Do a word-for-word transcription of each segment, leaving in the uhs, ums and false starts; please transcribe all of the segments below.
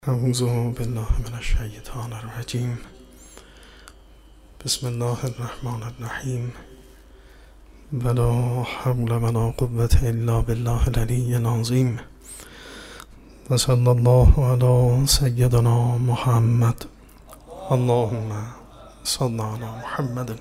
اعوذ بالله من الشیطان الرجیم. بسم الله الرحمن الرحیم. ولا حول ولا قوة الا بالله العلی العظیم. و صلی الله علی سیدنا محمد. اللهم صل علی محمد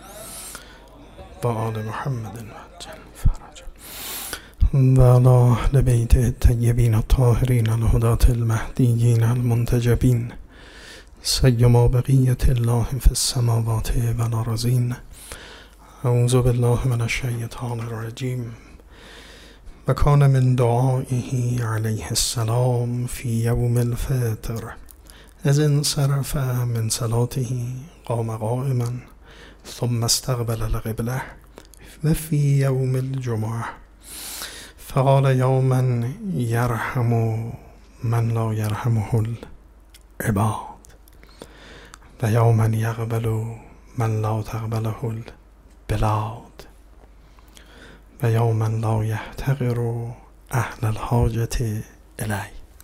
و آل محمد وعجل فرجهم و علی اهل بیت الطیبین الطاهرین الهداة المهدیین المنتجبین سیما بقیة الله فی السماوات و الارضین. اعوذ بالله من الشیطان الرجیم. و کان من دعائه علیه السلام فی یوم الفطر اذ انصرف من صلاته قام قائما ثم استقبل القبلة و فی یوم الجمعة فقال یوما یرحم من لا یرحمه العباد و یوما یقبل من لا تقبله البلاد و یوما لا یحتقر اهل الحاجة الی.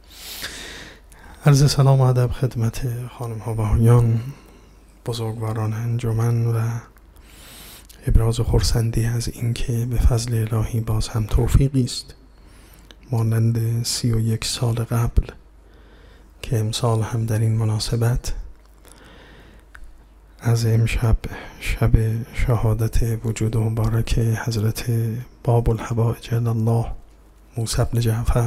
عرض سلام و ادب خدمت خانم ها بهایان، بزرگواران انجمن و ابراز خرسندی از اینکه به فضل الهی باز هم توفیقی است مانند سی و یک سال قبل که امسال هم در این مناسبت از امشب شب شهادت وجود مبارک حضرت باب الحوائج الله موسی بن جعفر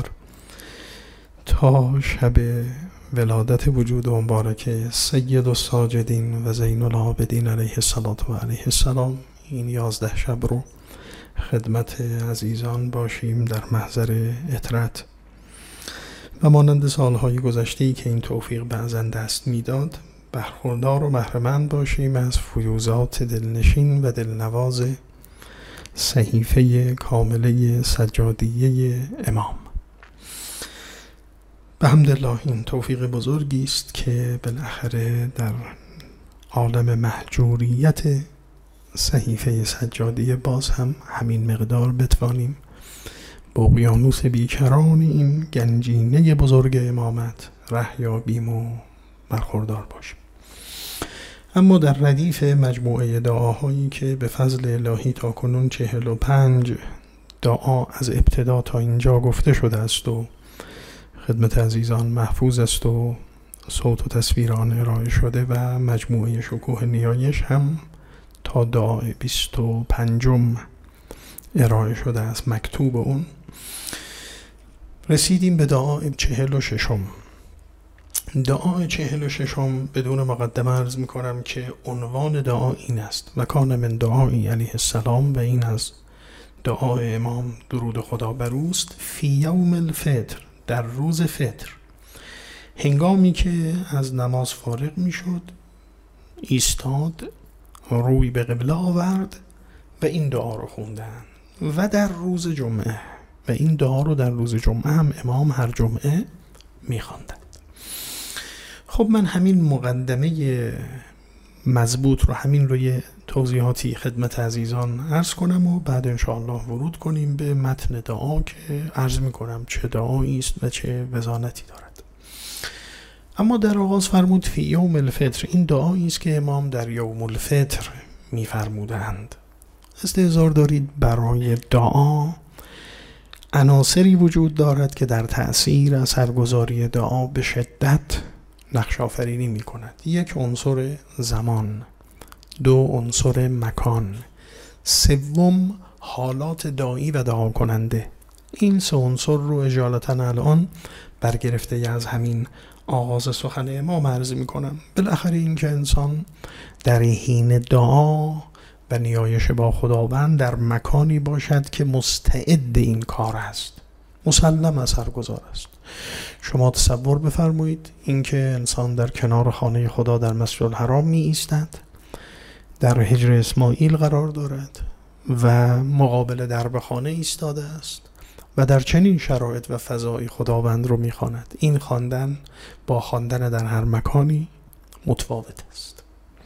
تا شب ولادت وجود مبارک سید الساجدین و زین العابدین علیه الصلاة و علیه السلام، این یازده شب رو خدمت عزیزان باشیم در محضر اطرت و مانند سالهای گذشته‌ای که این توفیق بعضاً دست میداد برخوردار و بهره‌مند باشیم از فیوزات دلنشین و دلنواز صحیفه کامله سجادیه امام. به حمدالله این توفیق بزرگی است که بالاخره در عالم مهجوریت صحیفه سجادیه باز هم همین مقدار بتوانیم با اقیانوس بیکران این گنجینه بزرگ امامت ره یابیم و برخوردار باشیم. اما در ردیف مجموعه دعاهایی که به فضل الهی تا کنون چهل و پنج دعا از ابتدا تا اینجا گفته شده است و خدمت عزیزان محفوظ است و صوت و تصویر آن ارائه شده و مجموعه شکوه نیایش هم تا دعای بیست و پنجم ارائه شده است مکتوب اون، رسیدیم به دعای چهل و ششم. دعای چهل و ششم بدون مقدمه عرض می کنم که عنوان دعا این است: و کان من دعایی علیه السلام، و این از دعای امام درود خدا بر اوست، فی یوم الفطر، در روز فطر، هنگامی که از نماز فارغ می شد ایستاد، روی به قبله آورد و این دعا رو خوندن و در روز جمعه، و این دعا رو در روز جمعه هم امام هر جمعه می خواندند. خب من همین مقدمه مضبوط رو همین روی توضیحاتی خدمت عزیزان عرض کنم و بعد انشاءالله ورود کنیم به متن دعا که عرض می کنم چه دعایی است و چه وزانتی دارد. اما در آغاز فرمود فی یوم الفطر، این دعایی است که امام در یوم الفطر می فرمودند. استحضار دارید برای دعا عناصری وجود دارد که در تأثیر اثرگذاری دعا به شدت نقش آفرینی می کند. یک عنصر زمان، دو عنصر مکان، سوم حالات داعی و دعا کننده. این سه عنصر رو اجالتا الان برگرفته از همین آغاز سخن امام عرض می کنم. بالاخره این که انسان در حین دعا و نیایش با خداوند در مکانی باشد که مستعد این کار است، مسلم اثرگذار است. شما تصور بفرمایید اینکه انسان در کنار خانه خدا در مسجد الحرام می ایستد، در حجر اسماعیل قرار دارد و مقابل درب خانه ایستاده است و در چنین شرایط و فضایی خداوند رو می خواند. این خواندن با خواندن در هر مکانی متفاوت است.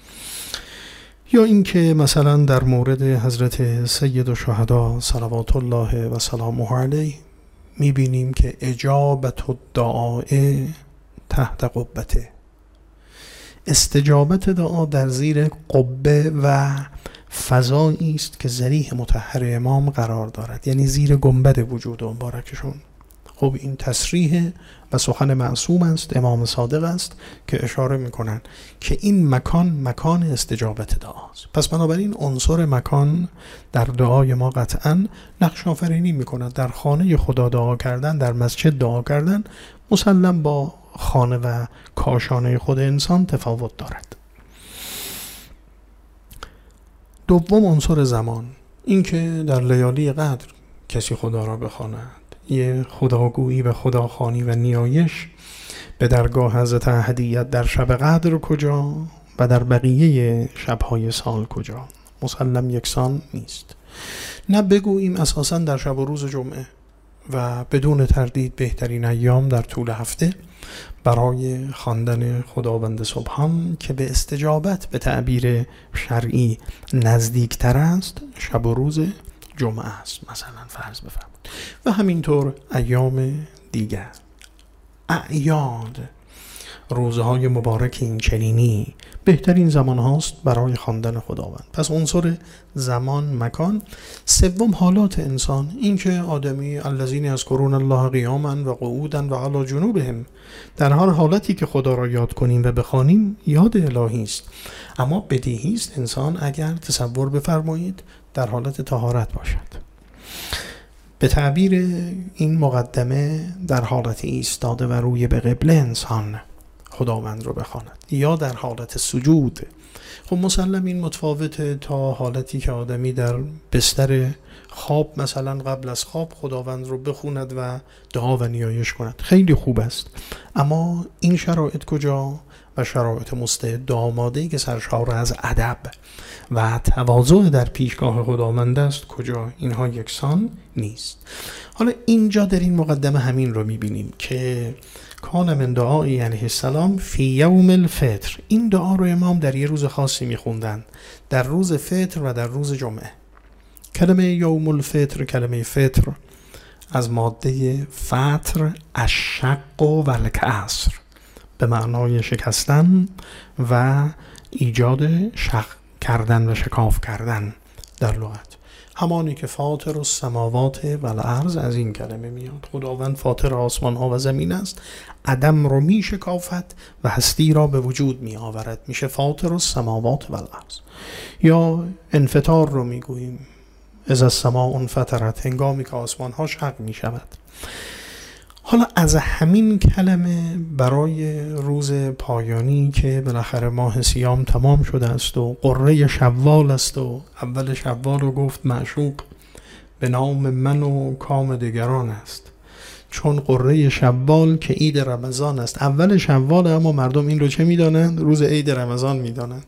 یا اینکه مثلا در مورد حضرت سید الشهدا صلوات الله و سلامه علیه میبینیم که اجابت الدعاء تحت قبته. استجابت دعا در زیر قبه و فضایی است که ذریح مطهر امام قرار دارد، یعنی زیر گنبد وجود مبارکشون. خب این تصریح و سخن معصوم است، امام صادق است که اشاره میکنن که این مکان مکان استجابت دعاست. پس بنابراین عنصر مکان در دعای ما قطعا نقش آفرینی میکند. در خانه خدا دعا کردن، در مسجد دعا کردن مسلم با خانه و کاشانه خود انسان تفاوت دارد. دوم عنصر زمان، این که در لیالی قدر کسی خدا را بخواند، یه خداگویی و خداخوانی و نیایش به درگاه حضرت احدیت در شب قدر کجا و در بقیه شبهای سال کجا، مسلم یکسان نیست. نه بگوییم اساساً در شب و روز جمعه و بدون تردید بهترین ایام در طول هفته برای خواندن خداوند سبحان که به استجابت به تعبیر شرعی نزدیکتر است شب و روز جمعه است، مثلا فرض بفرمایید. و همینطور ایام دیگر، اعیاد، روزهای مبارک این چنینی بهترین زمان هاست برای خواندن خداوند. پس عنصر زمان مکان. سوم حالات انسان، این که آدمی الذین یذکرون الله قیاما و قعودا و علی جنوبهم، در هر حالتی که خدا را یاد کنیم و بخوانیم یاد الهی است. اما بدیهی است انسان اگر تصور بفرمایید در حالت طهارت باشد، به تعبیر این مقدمه در حالت ایستاده و روی به قبله انسان خداوند رو بخواند، یا در حالت سجود. خب مسلم این متفاوته تا حالتی که آدمی در بستر خواب مثلا قبل از خواب خداوند رو بخوند و دعا و نیایش کند، خیلی خوب است. اما این شرایط کجا؟ و شرایط مستعد آماده‌ای که سرشار از ادب و تواضع در پیشگاه خداوند است کجا؟ اینها یکسان نیست. حالا اینجا در این مقدمه همین رو میبینیم که کان من دعایی علیه السلام فی یوم الفطر. این دعا رو امام در یه روز خاصی میخوندن، در روز فطر و در روز جمعه. کلمه یوم الفطر، کلمه فطر از ماده فطر الشق و الکسر به معنای شکستن و ایجاد شق کردن و شکاف کردن در لغت. همانی که فاطر السماوات و الارض از این کلمه میاد. خداوند فاطر آسمان ها و زمین است، عدم رو می شکافت و هستی را به وجود می آورد، میشه فاطر السماوات و الارض. یا انفطار رو میگوییم، اذا السماء انفطرت، هنگامی که آسمان ها شق می شود. حالا از همین کلمه برای روز پایانی که بالاخره ماه صیام تمام شده است و قره شوال است و اول شوال رو گفت معشوق به نام من و کام دگران است، چون قره شوال که عید رمضان است اول شوال، اما مردم این رو چه میدانند؟ روز عید رمضان میدانند.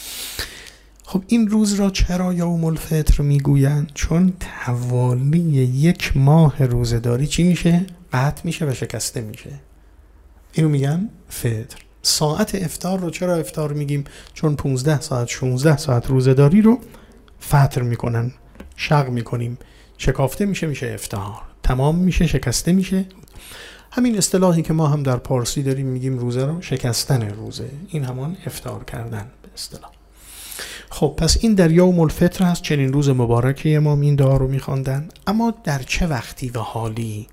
خب این روز را چرا یوم الفطر میگویند؟ چون توالی یک ماه روزداری چی میشه؟ قطع میشه و شکسته میشه. اینو میگن فطر. ساعت افطار رو چرا افطار میگیم؟ چون پونزده ساعت شانزده ساعت روزداری رو فطر میکنن، شق میکنیم، شکافته میشه، میشه افطار، تمام میشه، شکسته میشه. همین اصطلاحی که ما هم در پارسی داریم میگیم روزه رو شکستن روزه، این همان افطار کردن به اصطلاح. خب پس این در یوم الفطر هست، چنین روز مبارکی امام این دعا رو میخواندن. اما در چه وقتی و حالی؟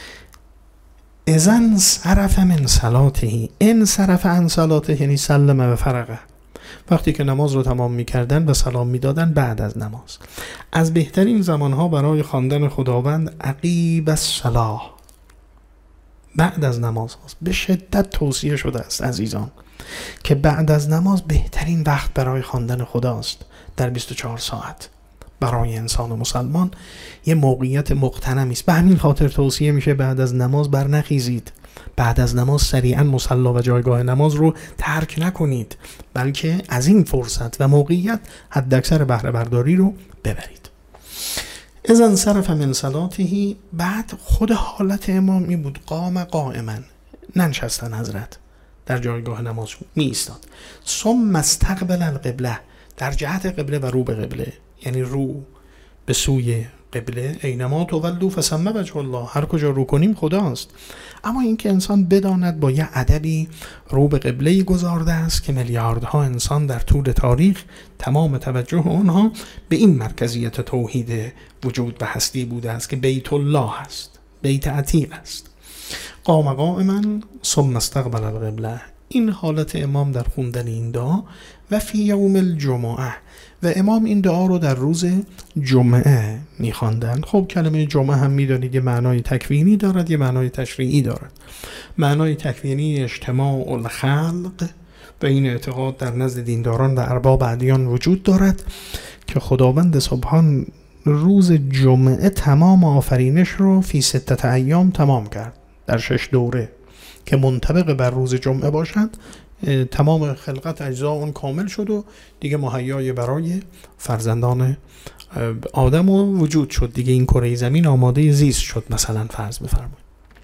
اذن صرف من صلاته، ان صرف عن صلاته یعنی سلم و فرغه، وقتی که نماز رو تمام میکردن و سلام میدادن بعد از نماز. از بهترین زمانها برای خواندن خداوند عقیب الصلاة، بعد از نماز هست. به شدت توصیه شده است عزیزان که بعد از نماز بهترین وقت برای خواندن خداست در بیست و چهار ساعت. برای انسان مسلمان یه موقعیت مغتنمی است. به همین خاطر توصیه میشه بعد از نماز برنخیزید، بعد از نماز سریعا مصلا و جایگاه نماز رو ترک نکنید، بلکه از این فرصت و موقعیت حداکثر بهره برداری رو ببرید. اذن صرف من صلاته، بعد خود حالت امام این بود، قام قائما، ننشستن حضرت، در جایگاه نماز می ایستاد. ثم استقبل القبله، در جهت قبله و رو به قبله، یعنی رو به سوی قبله اینما تولوا فثم وجه الله، هر کجا رو کنیم خداست. اما اینکه انسان بداند با یه ادبی رو به قبله گذارده است که میلیاردها انسان در طول تاریخ تمام توجه اونها به این مرکزیت توحید وجود و هستی بوده است که بیت الله است، بیت عتیق است. قام قائما ثم استقبل القبله، این حالت امام در خوندن این دعا. و فی یوم الجمعه، و امام این دعا رو در روز جمعه میخواندن. خب کلمه جمعه هم میدانید یه معنای تکوینی دارد، یه معنای تشریعی دارد. معنای تکوینی اجتماع الخلق و این اعتقاد در نزد دینداران و ارباب ادیان وجود دارد که خداوند سبحان روز جمعه تمام آفرینش رو فی ستت ایام تمام کرد، در شش دوره که منطبق بر روز جمعه باشد. تمام خلقت اجزا اون کامل شد و دیگه مهیای برای فرزندان آدم و وجود شد. دیگه این کره زمین آماده زیست شد، مثلا فرض بفرمایید.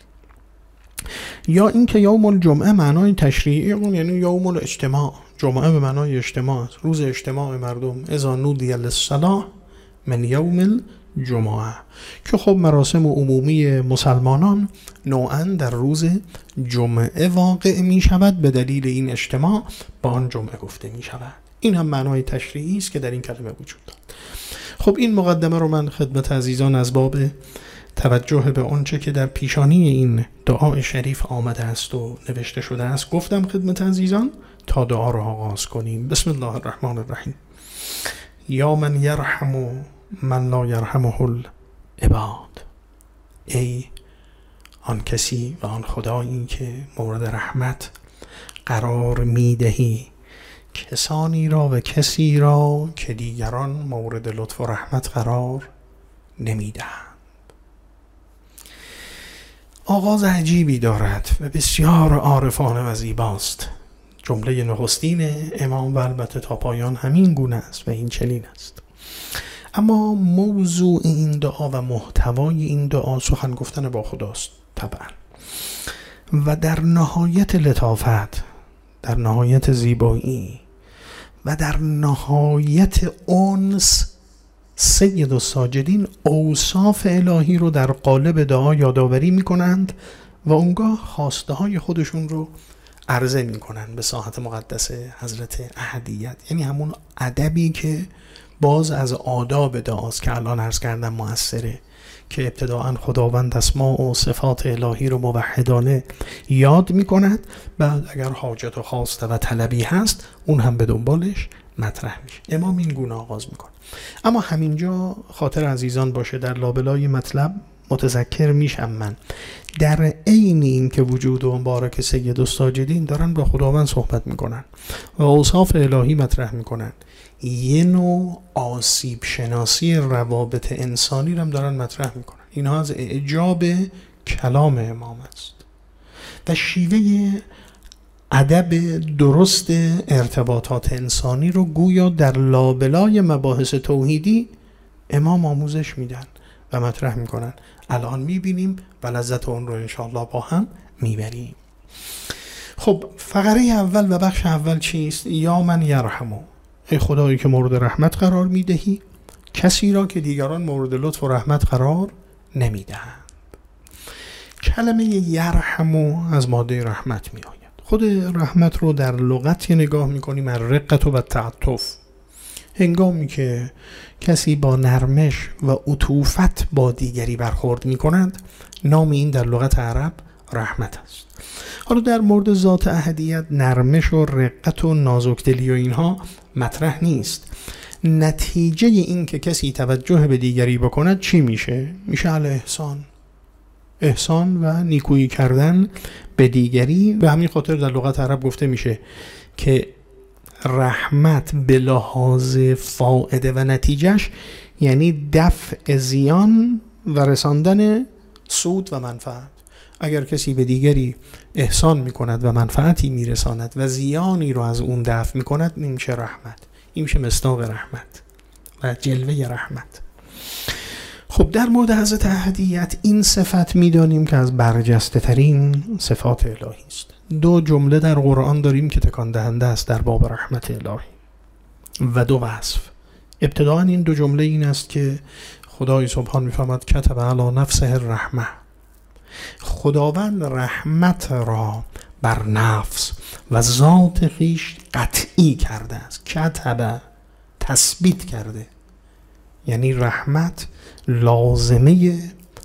یا اینکه یوم الجمعه معنای تشریعی اون یعنی یوم الاجتماع، جمعه به معنای اجتماع، روز اجتماع مردم. اذا نودی للصلاة من یوم الجمعه، که خب مراسم عمومی مسلمانان نوعا در روز جمعه واقع می شود، به دلیل این اجتماع با آن جمعه گفته می شود. این هم معنای تشریعی است که در این کلمه وجود دارد. خب این مقدمه رو من خدمت عزیزان از باب توجه به آنچه که در پیشانی این دعا شریف آمده است و نوشته شده است گفتم خدمت عزیزان تا دعا رو آغاز کنیم. بسم الله الرحمن الرحیم. یا من یرحم من لا یرحمه العباد، ای آن کسی و آن خدایی که مورد رحمت قرار میدهی کسانی را و کسی را که دیگران مورد لطف و رحمت قرار نمیدهند. آغاز عجیبی دارد و بسیار عارفانه و زیباست. جمله نخستین امام و البته تا پایان همین گونه است و این چنین است. اما موضوع این دعا و محتوای این دعا سخن گفتن با خداست طبعا، و در نهایت لطافت، در نهایت زیبایی و در نهایت انس سید الساجدین اوصاف الهی رو در قالب دعا یادآوری می کنند و اونگاه خواسته های خودشون رو عرضه می کنند به ساحت مقدس حضرت احدیت. یعنی همون ادبی که باز از آداب دعاست که الان عرض کردم مؤثره، که ابتداعا خداوند اسماء و صفات الهی رو موحدانه یاد می کند، بعد اگر حاجت و خواسته و طلبی هست اون هم به دنبالش مطرح میشه. امام این گونه آغاز میکنه. اما همینجا خاطر عزیزان باشه در لابلای مطلب متذکر میشم من در عین این که وجود و مبارک سید الساجدین دارن با خداوند صحبت میکنن و اوصاف الهی مطرح میکنن، یه نوع آسیب شناسی روابط انسانی رو هم دارن مطرح میکنن. اینها از اعجاب کلام امام است و شیوه ادب درست ارتباطات انسانی رو گویا در لابلای مباحث توحیدی امام آموزش میدن و مطرح میکنن. الان میبینیم و لذت اون رو انشاءالله با هم میبریم. خب فقره اول و بخش اول چیست؟ یا من یرحمو، ای خدایی که مورد رحمت قرار میدهی کسی را که دیگران مورد لطف و رحمت قرار نمیدهند. کلمه یرحمو از ماده رحمت میآید. خود رحمت رو در لغت نگاه میکنیم از رقت و تعطف، هنگامی که کسی با نرمش و عطوفت با دیگری برخورد میکنند، نام این در لغت عرب رحمت است. حالا در مورد ذات احدیت نرمش و رقت و نازکدلی و اینها مطرح نیست. نتیجه این که کسی توجه به دیگری بکند چی میشه؟ میشه الاحسان، احسان و نیکویی کردن به دیگری. به همین خاطر در لغت عرب گفته میشه که رحمت به لحاظ فائده و نتیجهش یعنی دفع زیان و رساندن سود و منفعت. اگر کسی به دیگری احسان میکند و منفعتی میرساند و زیانی رو از اون دفع میکند، این میشه رحمت، این میشه مصداق رحمت و جلوه رحمت. خب در مورد حضرت احدیت این صفت میدانیم که از برجسته ترین صفات الهی است. دو جمله در قرآن داریم که تکان دهنده است در باب رحمت الهی و دو وصف. ابتداً این دو جمله این است که خدای سبحان میفهمد کتب علی نفسه الرحمه، خداوند رحمت را بر نفس و ذات خویش قطعی کرده است. کتب تثبیت کرده، یعنی رحمت لازمه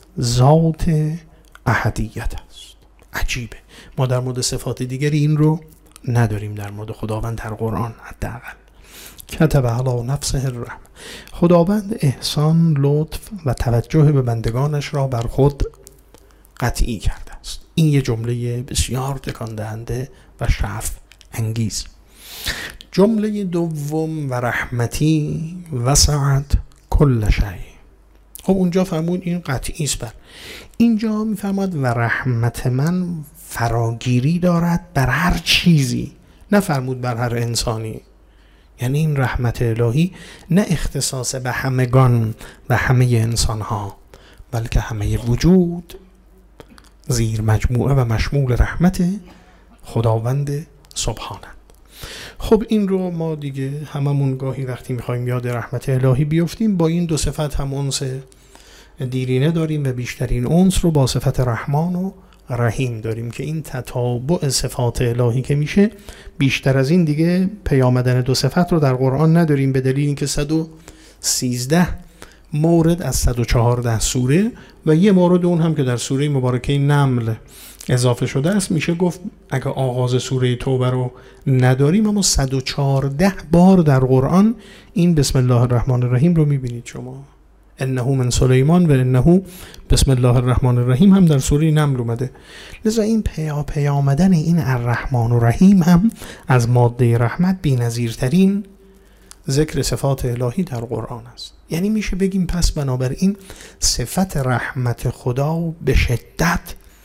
ذات احدیت است. عجیبه، ما در مورد صفات دیگری این رو نداریم در مورد خداوند در قرآن حداقل. کتب علی نفسه الرحمه، خداوند احسان، لطف و توجه به بندگانش را بر خود قطعی کرده است. این یه جمله بسیار تکان دهنده و شرف انگیز. جمله دوم و رحمتی وسعت کل شیء. خب اونجا فرمود این قطعی است، بر اینجا میفرماد و رحمت من فراگیری دارد بر هر چیزی، نه فرمود بر هر انسانی. یعنی این رحمت الهی نه اختصاص به همگان و همه انسان ها، بلکه همه وجود زیر مجموعه و مشمول رحمت خداوند سبحانه. خب این رو ما دیگه هممون گاهی وقتی میخوایم یاد رحمت الهی بیفتیم با این دو صفت هم انس دیرینه داریم و بیشترین انس رو با صفت رحمان و رحیم داریم که این تتابع صفات الهی که میشه بیشتر از این دیگه پیامدن دو صفت رو در قرآن نداریم، به دلیل اینکه صد و سیزده مورد از صد و چهارده سوره و یه مورد اون هم که در سوره مبارکه نمل اضافه شده است، میشه گفت اگه آغاز سوره توبه رو نداریم اما صد و چهارده بار در قرآن این بسم الله الرحمن الرحیم رو میبینید شما. انه من سلیمان و انه بسم الله الرحمن الرحیم هم در سوره نمل اومده. لذا این پیا پیامدن این الرحمن الرحیم هم از ماده رحمت بی‌نظیرترین ذکر صفات الهی در قرآن است. یعنی میشه بگیم پس بنابراین صفت رحمت خدا به شدت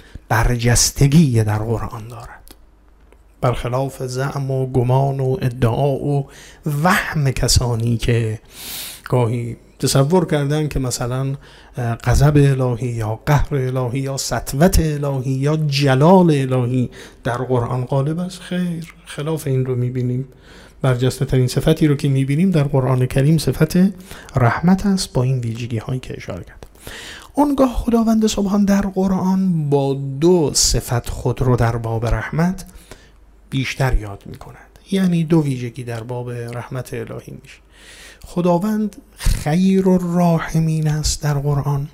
برجستگی در قرآن دارد، برخلاف زعم و گمان و ادعا و وهم کسانی که گاهی تصور کردن که مثلا غضب الهی یا قهر الهی یا سطوت الهی یا جلال الهی در قرآن غالب است. خیر، خلاف این رو میبینیم. برجسته ترین صفتی رو که میبینیم در قرآن کریم صفت رحمت است با این ویژگی هایی که اشاره کرد. اونگاه خداوند سبحان در قرآن با دو صفت خود رو در باب رحمت بیشتر یاد میکند. یعنی دو ویژگی در باب رحمت الهی میشه. خداوند خیر الراحمین است در قرآن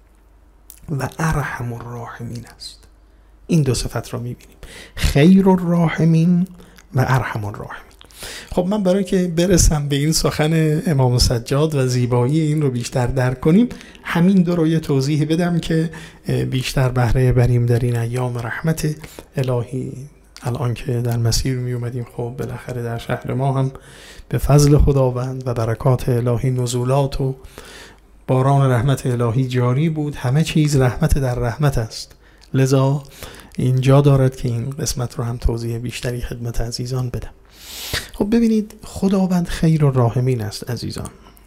و ارحم الراحمین است. این دو صفت را میبینیم، خیر الراحمین و ارحم الراحمین. خب من برای که برسم به این سخن امام سجاد و زیبایی این رو بیشتر درک کنیم، همین دو رو یه توضیح بدم که بیشتر بهره بریم در این ایام رحمت الهی. الان که در مسیر می اومدیم، خب بالاخره در شهر ما هم به فضل خداوند و برکات الهی نزولات و باران رحمت الهی جاری بود. همه چیز رحمت در رحمت است، لذا اینجا دارد که این قسمت رو هم توضیح بیشتری خدمت عزیزان بدم. خب ببینید، خداوند خیر الراحمین است عزیزان،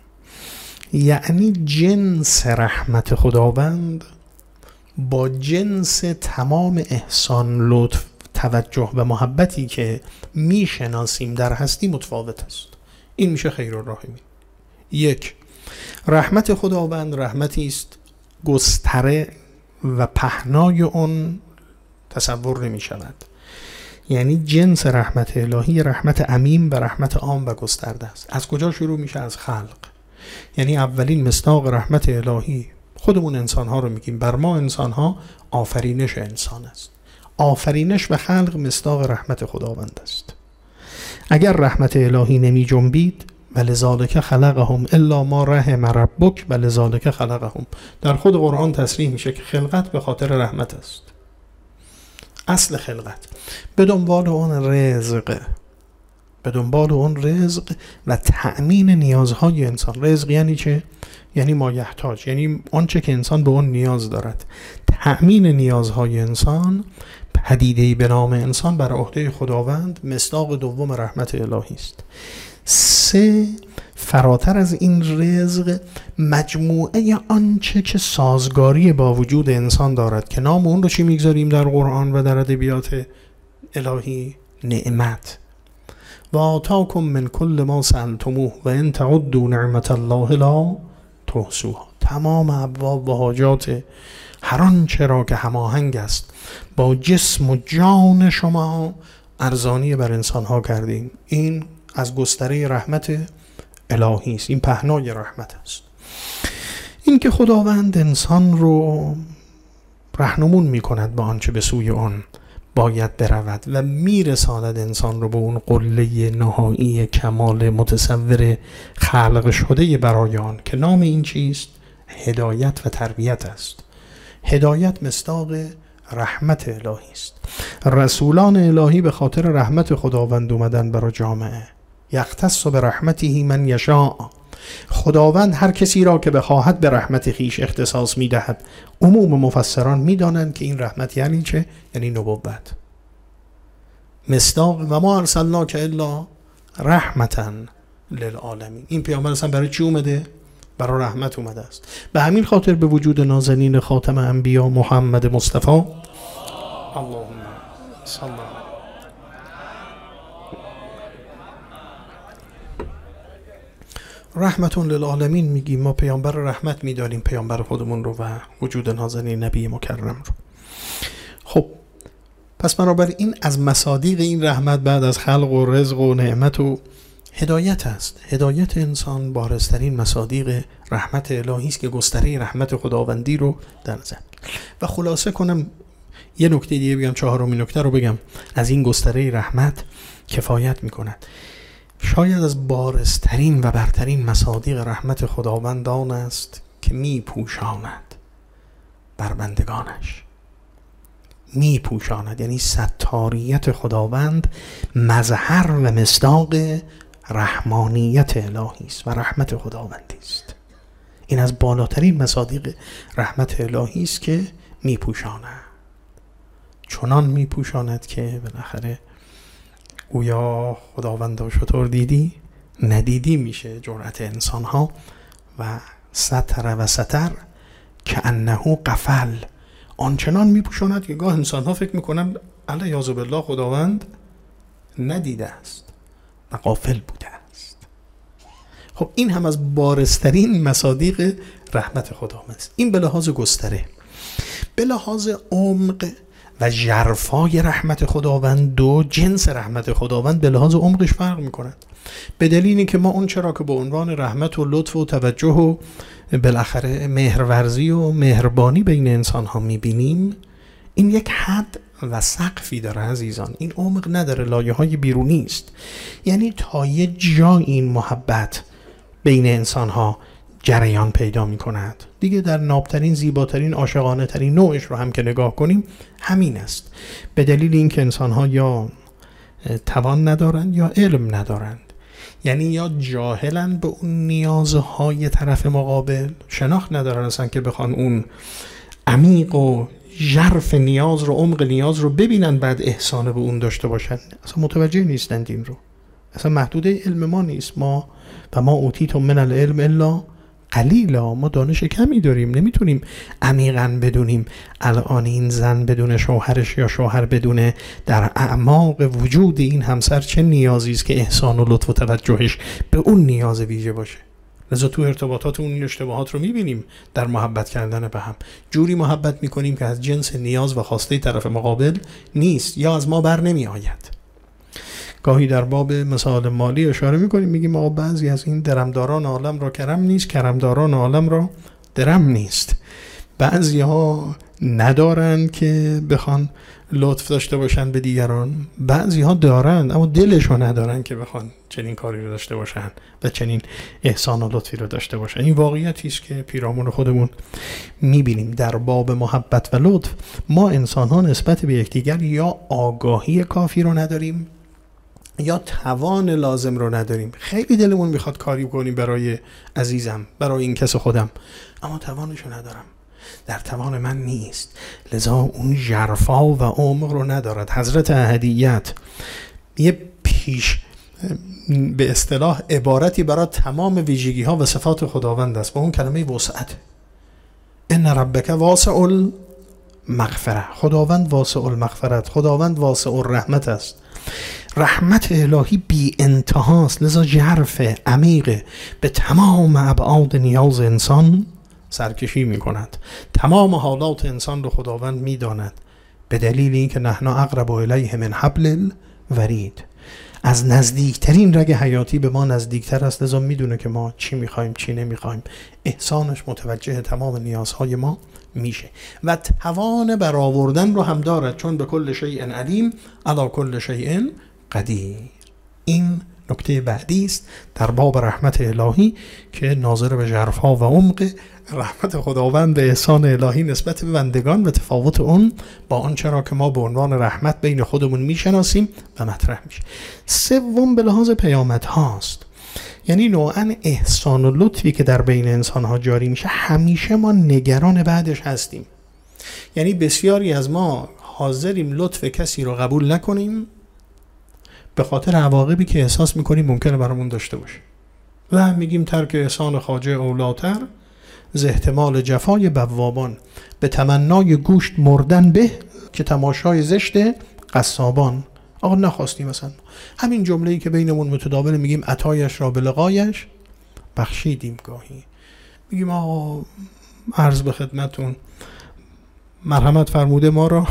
یعنی جنس رحمت خداوند با جنس تمام احسان، لطف، توجه و محبتی که میشناسیم در هستی متفاوت است. این میشه خیر الراحمین. یک، رحمت خداوند رحمتی است گستره و پهنای اون تصور نمی شود. یعنی جنس رحمت الهی رحمت عمیم و رحمت عام و گسترده است. از کجا شروع میشه؟ از خلق. یعنی اولین مصداق رحمت الهی، خودمون انسان ها رو میگیم، بر ما انسان ها آفرینش انسان است. آفرینش و خلق مصداق رحمت خداوند است. اگر رحمت الهی نمی جنبید، ولذالک خلقهم الا ما رحم ربک ولذالک خلقهم، در خود قرآن تصریح میشه که خلقت به خاطر رحمت است. اصل خلقت به دنبال اون رزق، به دنبال اون رزق و تأمین نیازهای انسان. رزق یعنی چه؟ یعنی ما یحتاج، یعنی آنچه که انسان به اون نیاز دارد. تأمین نیازهای انسان، پدیده‌ای به نام انسان، بر عهده خداوند مصداق دوم رحمت الهی است. سه، فراتر از این رزق مجموعه آنچه که سازگاری با وجود انسان دارد که نام اون رو چی میگذاریم در قرآن و در ادبیات الهی؟ نعمت. و آتاکم من کل ما سألتموه و ان تعدوا نعمت الله لا تحصوها. تمام ابواب و حاجات هر آنچه را که هماهنگ است با جسم و جان شما ارزانی بر انسانها کردیم. این از گستره رحمت الهی است، این پهنای رحمت است. این که خداوند انسان رو رهنمون می کند به آنچه به سوی آن باید برود و میرساند انسان رو به اون قله نهایی کمال متصور خلق شده برای آن که نام این چیست؟ هدایت و تربیت است. هدایت مصداق رحمت الهی است. رسولان الهی به خاطر رحمت خداوند اومدن برای جامعه. یختص به رحمته من یشاء. خداوند هر کسی را که بخواهد به رحمت خیش اختصاص میدهد. عموم مفسران میدانند که این رحمت یعنی چه؟ یعنی نبوت. مصداق و ما ارسلناک الا رحمتا للعالمین. این پیامبر اصلا برای چی اومده؟ برای رحمت اومده است. به همین خاطر به وجود نازنین خاتم انبیا محمد مصطفی اللهم صل رحمتون للعالمین میگیم. ما پیامبر رحمت میدانیم پیامبر خودمون رو و وجود نازنین نبی مکرم رو. خب پس بنابراین این از مصادیق این رحمت بعد از خلق و رزق و نعمت و هدایت است. هدایت انسان بارزترین مصادیق رحمت الهی است که گستره رحمت خداوندی رو در نظر. و خلاصه کنم یه نکته دیگه بگم، چهارمین نکته رو بگم از این گستره رحمت کفایت میکند. شاید از بارزترین و برترین مصادیق رحمت خداوند آن است که می پوشاند بر بندگانش. می پوشاند یعنی ستاریت خداوند مظهر و مصداق رحمانیت الهی است و رحمت خداوندی است. این از بالاترین مصادیق رحمت الهی است که می پوشاند. چنان می پوشاند که بالاخره گویا خداوند و شطور دیدی ندیدی میشه جرأت انسان ها. و ستر و ستر که انه قفل، آنچنان میپوشاند که گاه انسان ها فکر میکنن علیاذ بالله خداوند ندیده است و غافل بوده است. خب این هم از بارزترین مصادیق رحمت خداوند است. این به لحاظ گستره. به لحاظ عمق و ژرفای رحمت خداوند و جنس رحمت خداوند به لحاظ عمقش فرق می‌کند. به دلیلی که ما اون چرا که به عنوان رحمت و لطف و توجه و بالاخره مهرورزی و مهربانی بین انسان ها می‌بینیم، این یک حد و سقفی داره عزیزان. این عمق نداره، لایه‌های بیرونی است. یعنی تا یه جا این محبت بین انسان ها جریان پیدا می کند دیگه. در نابترین زیباترین عاشقانه ترین نوعش رو هم که نگاه کنیم همین است. به دلیل اینکه انسان ها یا توان ندارند یا علم ندارند، یعنی یا جاهلن به اون نیازهای طرف مقابل، شناخت ندارن اصلا که بخوان اون عمیق و ژرف نیاز رو، عمق نیاز رو ببینن بعد احسان به اون داشته باشن. اصلا متوجه نیستند این رو. اصلا محدوده علم ما نیست. ما و ما اوتیتم من العلم الا قلیلا. ما دانش کمی داریم، نمیتونیم عمیقاً بدونیم الان این زن بدون شوهرش یا شوهر بدون در اعماق وجود این همسر چه نیازی است که احسان و لطف و توجهش به اون نیاز ویژه باشه. لذا تو ارتباطات اون اشتباهات رو میبینیم در محبت کردن به هم. جوری محبت میکنیم که از جنس نیاز و خواسته طرف مقابل نیست یا از ما بر نمی آید. گاهی در باب مثال مالی اشاره میکنیم، میگیم آقا بعضی از این درمداران عالم را کرم نیست، کرمداران عالم را درم نیست. بعضی ها ندارن که بخوان لطف داشته باشن به دیگران، بعضی ها دارن اما دلشو ندارن که بخوان چنین کاری رو داشته باشن و چنین احسان و لطفی رو داشته باشن. این واقعیتی است که پیرامون خودمون میبینیم. در باب محبت و لطف ما انسان ها نسبت به یکدیگر یا آگاهی کافی رو نداریم یا توان لازم رو نداریم. خیلی دلمون میخواد کاری کنیم برای عزیزم، برای این کس خودم، اما توانشو ندارم، در توان من نیست. لذا اون ژرفا و عمق رو ندارد. حضرت احدیت یه پیش به اصطلاح عبارتی برای تمام ویژگی ها و صفات خداوند است با اون کلمه وسعت. ان ربک واسع المغفره. خداوند واسع المغفرت، خداوند واسع الرحمت است. رحمت الهی بی انتهاست، لذا ژرف عمیق به تمام ابعاد نیاز انسان سرکشی می کند. تمام حالات انسان رو خداوند می داند، به دلیل اینکه نحن اقرب الیه من حبل الورید، از نزدیکترین رگ حیاتی به ما نزدیکتر است، لذا میدونه که ما چی میخوایم چی نمیخوایم. احسانش متوجه تمام نیازهای ما میشه و توان برآوردن رو هم دارد، چون به کل شیء علیم علی کل شیء قدیر. این نکته بعدی است در باب رحمت الهی که ناظر به ژرفا و عمق رحمت خداوند به احسان الهی نسبت به بندگان و تفاوت اون با آنچه را که ما به عنوان رحمت بین خودمون میشناسیم و مطرح میشه. سوم به لحاظ پیامد هاست، یعنی نوعاً احسان و لطفی که در بین انسان ها جاری میشه همیشه ما نگران بعدش هستیم. یعنی بسیاری از ما حاضریم لطف کسی رو قبول نکنیم به خاطر عواقبی که احساس میکنیم ممکنه برامون داشته باشه و میگیم ترک احسان خواجه اولاتر ز احتمال جفای بوابان، به تمنای گوشت مردن به که تماشای زشت قصابان. آقا نخواستیم مثلا همین جمله‌ای که بینمون متداول میگیم عطایش را به لقایش بخشیدیم، گاهی میگیم آقا عرض به خدمتون مرحمت فرموده ما را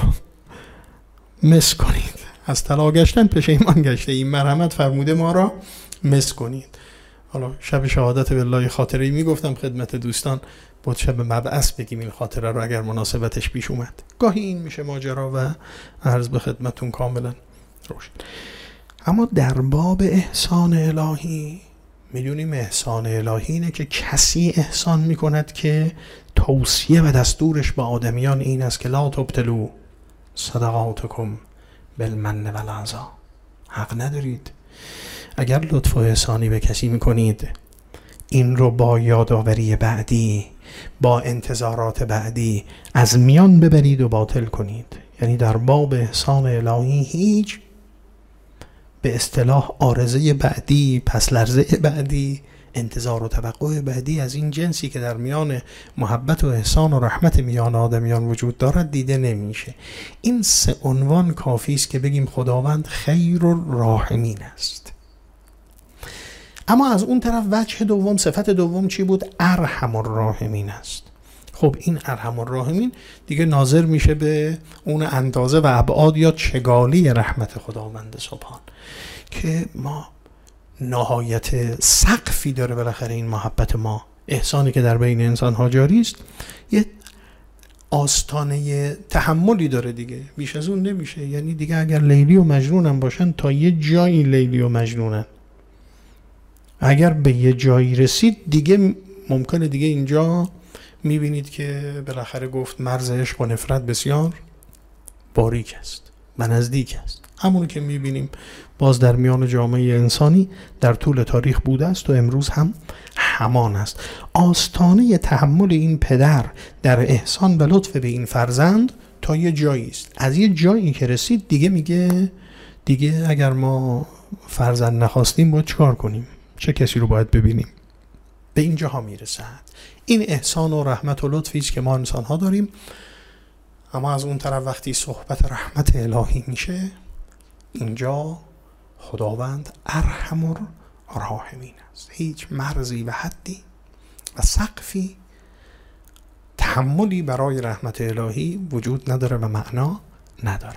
مس کنید، از طلا گشتن پشیمان گشته این مرحمت فرموده ما را مس کنید. حالا شب شهادت بالله خاطره‌ای میگفتم خدمت دوستان، بود شب مبعث بگیم این خاطره رو اگر مناسبتش پیش اومد. گاهی این میشه ماجرا و عرض به خدمتون کاملا روشن. اما در باب احسان الهی میدونیم احسان الهی اینه که کسی احسان میکند که توصیه و دستورش با آدمیان این است که لا تبطلوا صدقاتکم بالمن والعذی. حق ندارید اگر لطف و احسانی به کسی میکنید این رو با یادآوری بعدی، با انتظارات بعدی از میان ببرید و باطل کنید. یعنی در باب احسان الهی هیچ به اصطلاح عارضه بعدی، پس لرزه بعدی، انتظار و توقع بعدی از این جنسی که در میان محبت و احسان و رحمت میان آدمیان وجود دارد دیده نمیشه. این سه عنوان کافی است که بگیم خداوند خیر و راحمین است. اما از اون طرف وجه دوم، صفت دوم چی بود؟ ارحم الراحمین است. خب این ارحم الراحمین دیگه ناظر میشه به اون اندازه و ابعاد یا چگالی رحمت خداوند سبحان که ما نهایت سقفی داره بالاخره این محبت ما، احسانی که در بین انسان ها جاری است یه آستانه تحملی داره دیگه، بیش از اون نمیشه. یعنی دیگه اگر لیلی و مجنون هم باشن تا یه جایی لیلی و مجنونن، اگر به یه جایی رسید دیگه ممکنه دیگه اینجا میبینید که بالاخره گفت مرز عشق و نفرت بسیار باریک است و نزدیک است. همون که میبینیم باز در میان جامعه انسانی در طول تاریخ بوده است و امروز هم همان است. آستانه تحمل این پدر در احسان و لطف به این فرزند تا یه جایی است. از یه جایی که رسید دیگه میگه دیگه اگر ما فرزند نخواستیم باید چیکار کنیم؟ چه کسی رو باید ببینیم؟ به اینجا ها میرسد. این احسان و رحمت و لطفی است که ما انسان ها داریم. اما از اون طرف وقتی صحبت رحمت الهی میشه اینجا خداوند ارحم الراحمین است. هیچ مرزی و حدی و سقفی تحملی برای رحمت الهی وجود نداره و معنا نداره.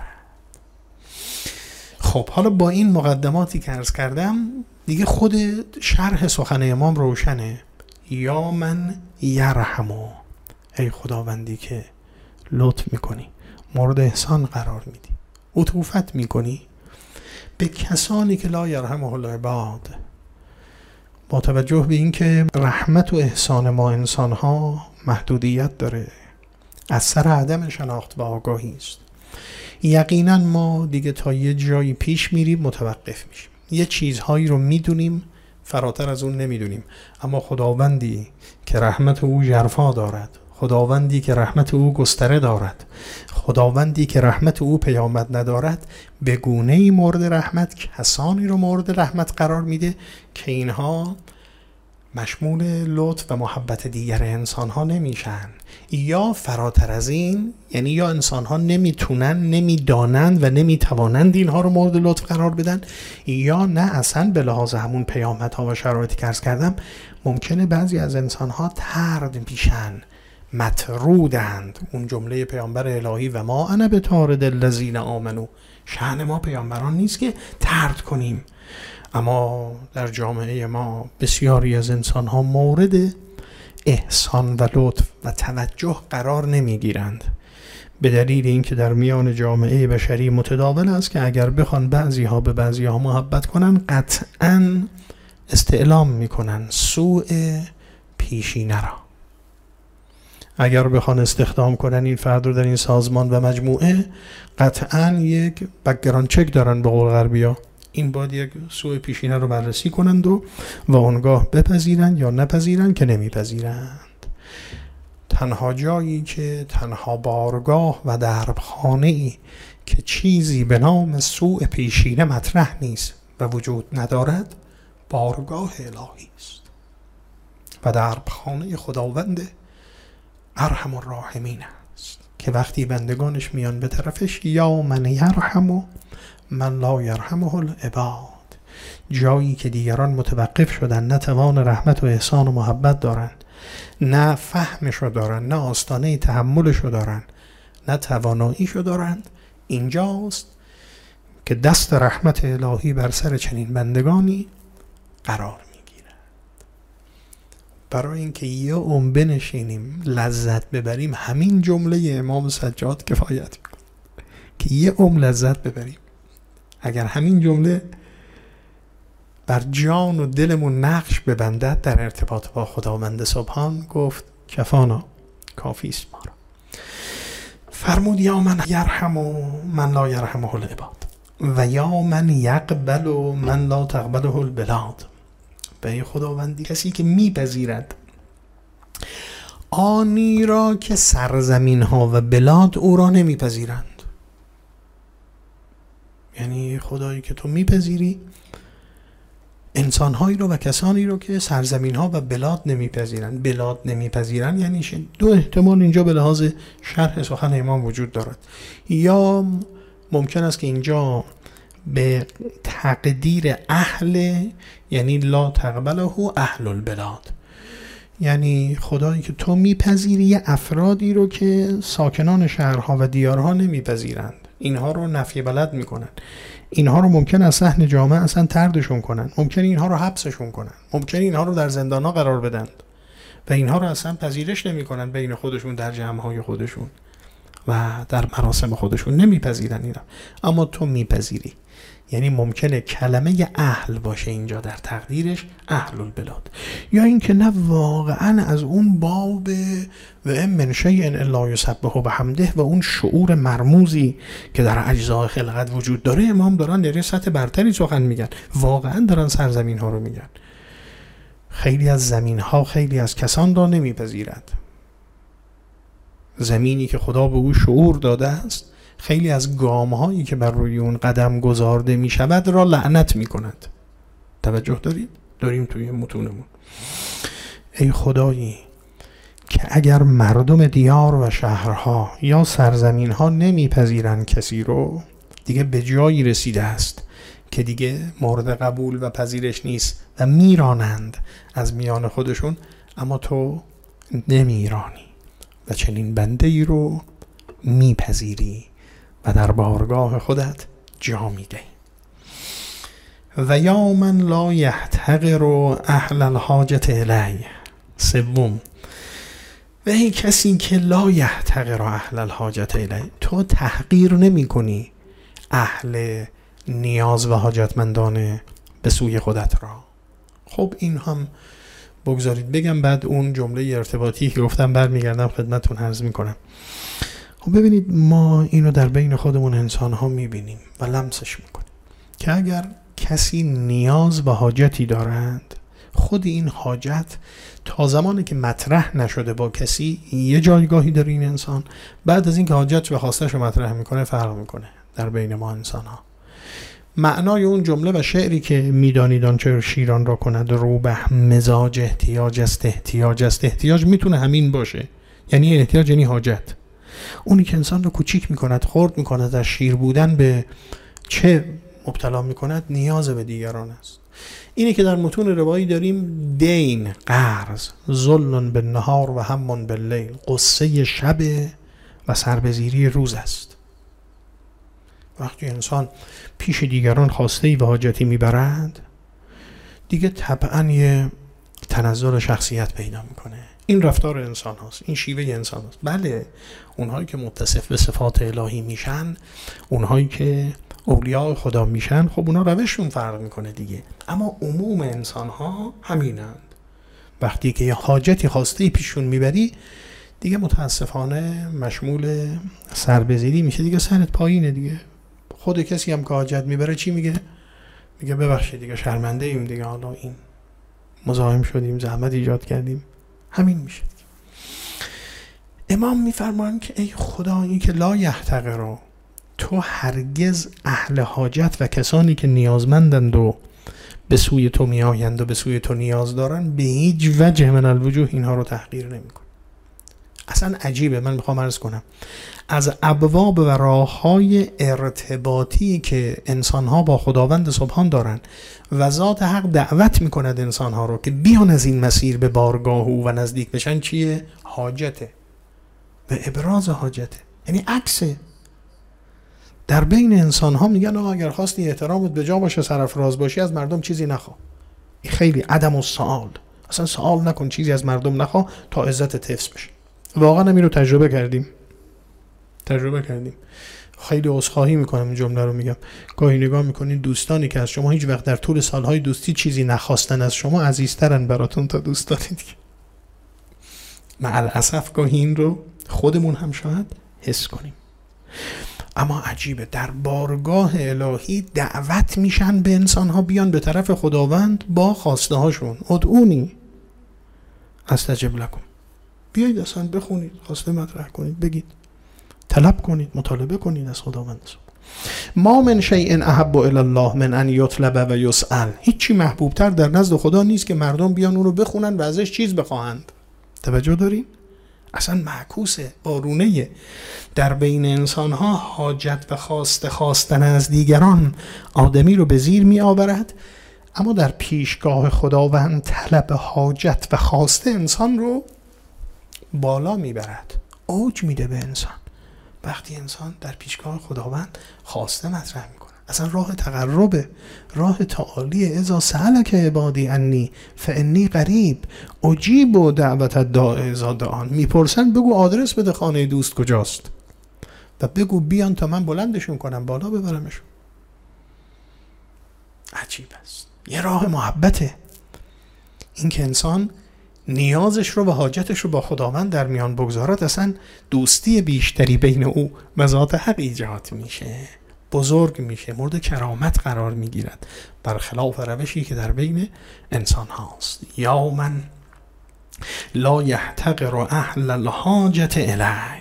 خب حالا با این مقدماتی که عرض کردم دیگه خود شرح سخن امام روشنه. یا من یرحمو، ای خداوندی که لطف میکنی، مورد احسان قرار میدی، عطوفت میکنی به کسانی که لا یرحمه العباد. با توجه به این که رحمت و احسان ما انسان ها محدودیت داره، از سر عدم شناخت و آگاهی است. یقینا ما دیگه تا یه جایی پیش میریم متوقف میشیم، یه چیزهایی رو میدونیم فراتر از اون نمیدونیم. اما خداوندی که رحمت او ژرفا دارد، خداوندی که رحمت او گستره دارد، خداوندی که رحمت او پیامد ندارد، به گونه‌ای مورد رحمت کسانی رو مورد رحمت قرار میده که اینها مشمول لطف و محبت دیگر انسان ها نمیشن، یا فراتر از این، یعنی یا انسان ها نمیتونن، نمیدانند و نمیتوانند اینها رو مورد لطف قرار بدن، یا نه اصلا به لحاظ همون پیامدها و شرایطی که عرض کردم ممکنه بعضی از انسان ها طرد میشن مطرودند. اون جمله پیامبر الهی و ما انا بطارد الذین آمنو، شأن ما پیامبران نیست که طرد کنیم، اما در جامعه ما بسیاری از انسان ها مورد احسان و لطف و توجه قرار نمیگیرند، به دلیل اینکه در میان جامعه بشری متداول است که اگر بخوان بعضی ها به بعضی ها محبت کنن قطعاً استعلام میکنن سوء پیشینه را. اگر بخوان استخدام کنن این فرد رو در این سازمان و مجموعه قطعاً یک بک‌گراند چک دارن به قول غربیا، این باید یک سوء پیشینه رو بررسی کنند و و اونگاه بپذیرند یا نپذیرند که نمیپذیرند. تنها جایی که تنها بارگاه و دربخانه‌ای که چیزی به نام سوء پیشینه مطرح نیست و وجود ندارد بارگاه الهی است و دربخانه خداوند ارحم الراحمین است که وقتی بندگانش میان به طرفش یا من یرحم من لا یرحمه العباد، جایی که دیگران متوقف شدن، نه توان رحمت و احسان و محبت دارن، نه فهمشو دارن، نه آستانه تحملشو دارن، نه تواناییشو دارن، اینجاست که دست رحمت الهی بر سر چنین بندگانی قرار میگیرد. برای اینکه یه عمر بنشینیم لذت ببریم همین جمله امام سجاد کفایت میکنه که یه عمر لذت ببریم. اگر همین جمله بر جان و دلمون نقش ببندد در ارتباط با خداوند سبحان، گفت کفانا، کافی است ما را. فرمود یا من یرحم و من لا یرحمه العباد و یا من یقبل و من لا تقبله البلاد. به این خداوندی کسی که میپذیرد آنی را که سرزمین ها و بلاد او را نمیپذیرند. یعنی خدایی که تو میپذیری انسانهایی رو و کسانی رو که سرزمین ها و بلاد نمیپذیرن. بلاد نمیپذیرن یعنی دو احتمال اینجا به لحاظ شرح سخن امام وجود دارد. یا ممکن است که اینجا به تقدیر اهل، یعنی لا تقبله اهل البلاد، یعنی خدایی که تو میپذیری افرادی رو که ساکنان شهرها و دیارها نمیپذیرند، اینها رو نفی بلد میکنن، اینها رو ممکن است صحن جامعه اصلا طردشون کنن، ممکن اینها رو حبسشون کنن، ممکن اینها رو در زندان‌ها قرار بدن و اینها رو اصلا پذیرش نمیکنن بین خودشون در جمع‌های خودشون و در مراسم خودشون نمیپذیرن اینا، اما تو میپذیری. یعنی ممکنه کلمه اهل باشه اینجا در تقدیرش اهل البلاد، یا اینکه نه واقعا از اون باب و ام من شیء الا یسبح بحمده و اون شعور مرموزی که در اجزای خلقت وجود داره امام دارن در سطح برتری سخن میگن، واقعا دارن سرزمین ها رو میگن. خیلی از زمین ها خیلی از کسان را نمیپذیرد. زمینی که خدا به او شعور داده است خیلی از گام هایی که بر روی اون قدم گذارده می شود را لعنت می کند. توجه دارید؟ داریم توی متونمون. ای خدایی که اگر مردم دیار و شهرها یا سرزمین ها نمی پذیرن کسی رو، دیگه به جایی رسیده است که دیگه مورد قبول و پذیرش نیست و میرانند از میان خودشون، اما تو نمیرانی و چنین بنده ای رو میپذیری و در بارگاه خودت جا میده. و یا من لا یحتقر اهل الحاجت الیه. سوم، و ای کسی که لا یحتقر اهل الحاجت الیه، تو تحقیر نمی کنی اهل نیاز و حاجتمندان به سوی خودت را. خب این هم بگذارید بگم، بعد اون جمله ارتباطی که گفتم برمیگردم خدمتتون عرض میکنم. خب ببینید ما اینو در بین خودمون انسان ها میبینیم و لمسش میکنیم که اگر کسی نیاز و حاجتی دارند، خود این حاجت تا زمانی که مطرح نشده با کسی یه جایگاهی داره این انسان، بعد از این که حاجت و خواستش رو مطرح میکنه فرق میکنه در بین ما انسان ها. معنای اون جمله و شعری که میدانید آنچه شیران را کند روبه مزاج احتیاج است، احتیاج است. احتیاج میتونه همین باشه، یعنی احتیاج یعنی حاجت. اونی که انسان رو کوچیک میکند، خرد میکند از شیر بودن به چه مبتلا میکند نیاز به دیگران است. اینی که در متون روایی داریم دین، قرض، ظلم بالنهار و هم باللیل، قصه شب و سربزیری روز است. وقتی انسان پیش دیگران خواسته و حاجتی میبرند دیگه طبعا یه تنزل شخصیت پیدا میکنه. این رفتار انسان هاست، این شیوه انسان هاست. بله اونهایی که متصف به صفات الهی میشن، اونهایی که اولیاء خدا میشن، خب اونا روششون فرق میکنه دیگه، اما عموم انسان ها همینند. وقتی که یه حاجتی خواسته پیشون میبری دیگه متاسفانه مشمول سربزیری میشه دیگه، سرت پایینه دیگه. خود کسی هم که حاجت میبره چی میگه؟ میگه ببخشید دیگه شرمنده ایم دیگه، حالا این مزاحم شدیم، زحمت ایجاد کردیم، همین میشه. امام میفرمایند که ای خدا، این که لا یحتقر، تو هرگز اهل حاجت و کسانی که نیازمندند و به سوی تو میآیند و به سوی تو نیاز دارن به هیچ وجه من الوجوه اینها رو تحقیر نمیکن. اصلا عجیبه. من میخوام عرض کنم از ابواب و راههای ارتباطی که انسانها با خداوند سبحان دارن و ذات حق دعوت میکند انسانها رو که بیان از این مسیر به بارگاه او و نزدیک بشن، چیه؟ حاجته، به ابراز حاجته. یعنی عکسه. در بین انسانها میگن آقا اگر خواستی احترامت به جا باشه، سرفراز باشی، از مردم چیزی نخوا. این خیلی عدم السؤال، اصلا سوال نکن، چیزی از مردم نخوا تا عزت حفظ بشه. واقعا این رو تجربه کردیم تجربه کردیم خیلی عذرخواهی میکنم این جمله رو میگم. گاهی نگاه میکنین دوستانی که از شما هیچ وقت در طول سالهای دوستی چیزی نخواستن از شما عزیزترن براتون تا دوستانی دیگه. مع الاسف گاهی این رو خودمون هم شاید حس کنیم. اما عجیبه، در بارگاه الهی دعوت میشن به انسانها بیان به طرف خداوند با خواسته هاشون. ادعونی استجب لکم، بیایید اصلا بخونید، خواسته مطرح کنید، بگید، طلب کنید، مطالبه کنید از خداوند. ما من شیء احب الی الله من ان یطلب و یسأل. هیچی محبوب تر در نزد خدا نیست که مردم بیان اون رو بخونن و ازش چیز بخواهند. توجه دارین؟ اصلا معکوسه، قارونه. در بین انسان ها حاجت و خواسته خواستن از دیگران آدمی رو به زیر می آورد، اما در پیشگاه خداوند طلب حاجت و خواسته انسان رو بالا می برد، اوج میده به انسان. وقتی انسان در پیشگاه خداوند خواسته مطرح میکنه، اصلا راه تقربه، راه تعالی. اذا سألک عبادی انی فانی قریب اجیب دعوت الداع اذا دعان. میپرسن بگو آدرس بده خانه دوست کجاست و بگو بیان تا من بلندشون کنم، بالا ببرمشون. عجیب است. یه راه محبته این که انسان نیازش رو و حاجتش رو با خداوند در میان بگذارد، اصلا دوستی بیشتری بین او و ذات حق ایجاد میشه، بزرگ میشه، مورد کرامت قرار میگیرد، برخلاف روشی که در بین انسان هاست. یا من لا یحتقر اهل الحاجت الی.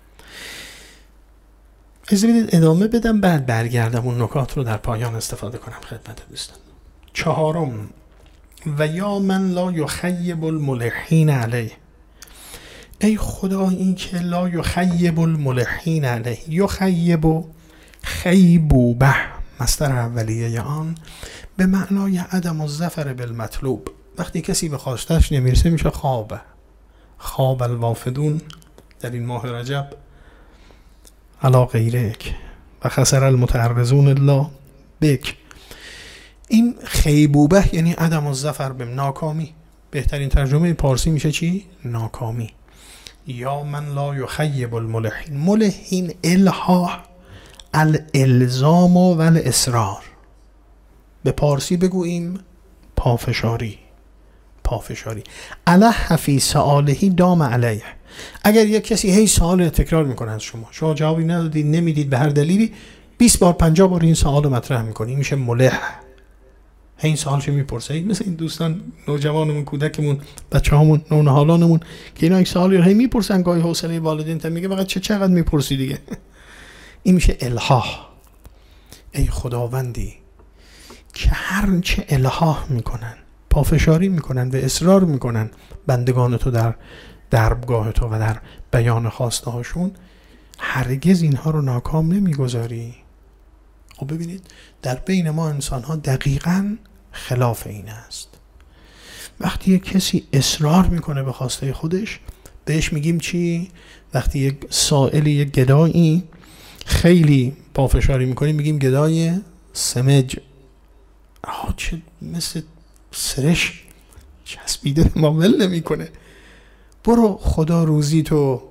از بدید ادامه بدم بعد برگردم اون نکات رو در پایان استفاده کنم خدمت دوستان. چهارم، و یا من لا یخیب الملحین علیه. ای خدا، این که لا یخیب الملحین علیه، یخیب خیبوبه مصدر اولیه آن به معنای عدم الظفر بالمطلوب. وقتی کسی به خواستش نمیرسه میشه خوابه. خواب الوافدون در این ماه رجب علا غیرک و خسر المتعرضون الله بک. این خیبوبه یعنی عدم الظفر به ناکامی. بهترین ترجمه پارسی میشه چی؟ ناکامی. یا من لا یخیب الملحین. ملحین الحاح الالزام و الاصرار. به پارسی بگوییم پافشاری. پافشاری. علیه فی سؤالهی دام علیه. اگر یک کسی هی سوال تکرار میکنه از شما، شما جوابی ندادید، نمیدید به هر دلیلی، بیست بار پنجاه بار این سوال مطرح میکنی، میشه ملح. این سوال چه میپرسه؟ مثل این دوستان نوجوانمون، کودکمون، بچه‌هامون، نونهالانمون که اینا این سوالی رو هی میپرسن، گاهی حوصله والدین تا میگه فقط چه چقدر میپرسی دیگه. این میشه الحاح. ای خداوندی که هر چه الحاح میکنن، پافشاری میکنن و اصرار میکنن بندگان تو در دربگاه تو و در بیان خواسته هاشون، هرگز اینها رو ناکام نمیگذاری. خب ببینید در بین ما انسان ها دقیقاً خلاف این است. وقتی یک کسی اصرار میکنه به خواسته خودش، بهش میگیم چی؟ وقتی یک سائلی، یک گدایی خیلی پافشاری میکنیم میگیم گدای سمج، آه چه مثل سرش چسبیده ما ول نمیکنه، برو خدا روزی تو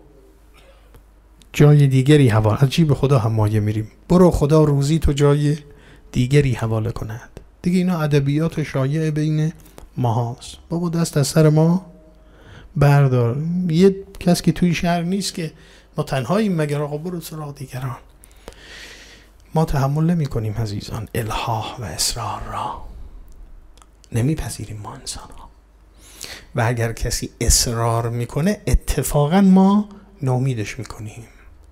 جای دیگری حواله، از جیب خدا هم مایه میریم، برو خدا روزی تو جای دیگری حواله کند. دیگه اینا ادبیات شایع بین ما هست. بابا دست از سر ما بردار. یه کس که توی شهر نیست که ما تنهاییم مگر آقا برو سراغ دیگران. ما تحمل نمی کنیم عزیزان الحاح و اصرار را، نمیپذیریم ما انسان ها. و اگر کسی اصرار میکنه اتفاقا ما ناامیدش میکنیم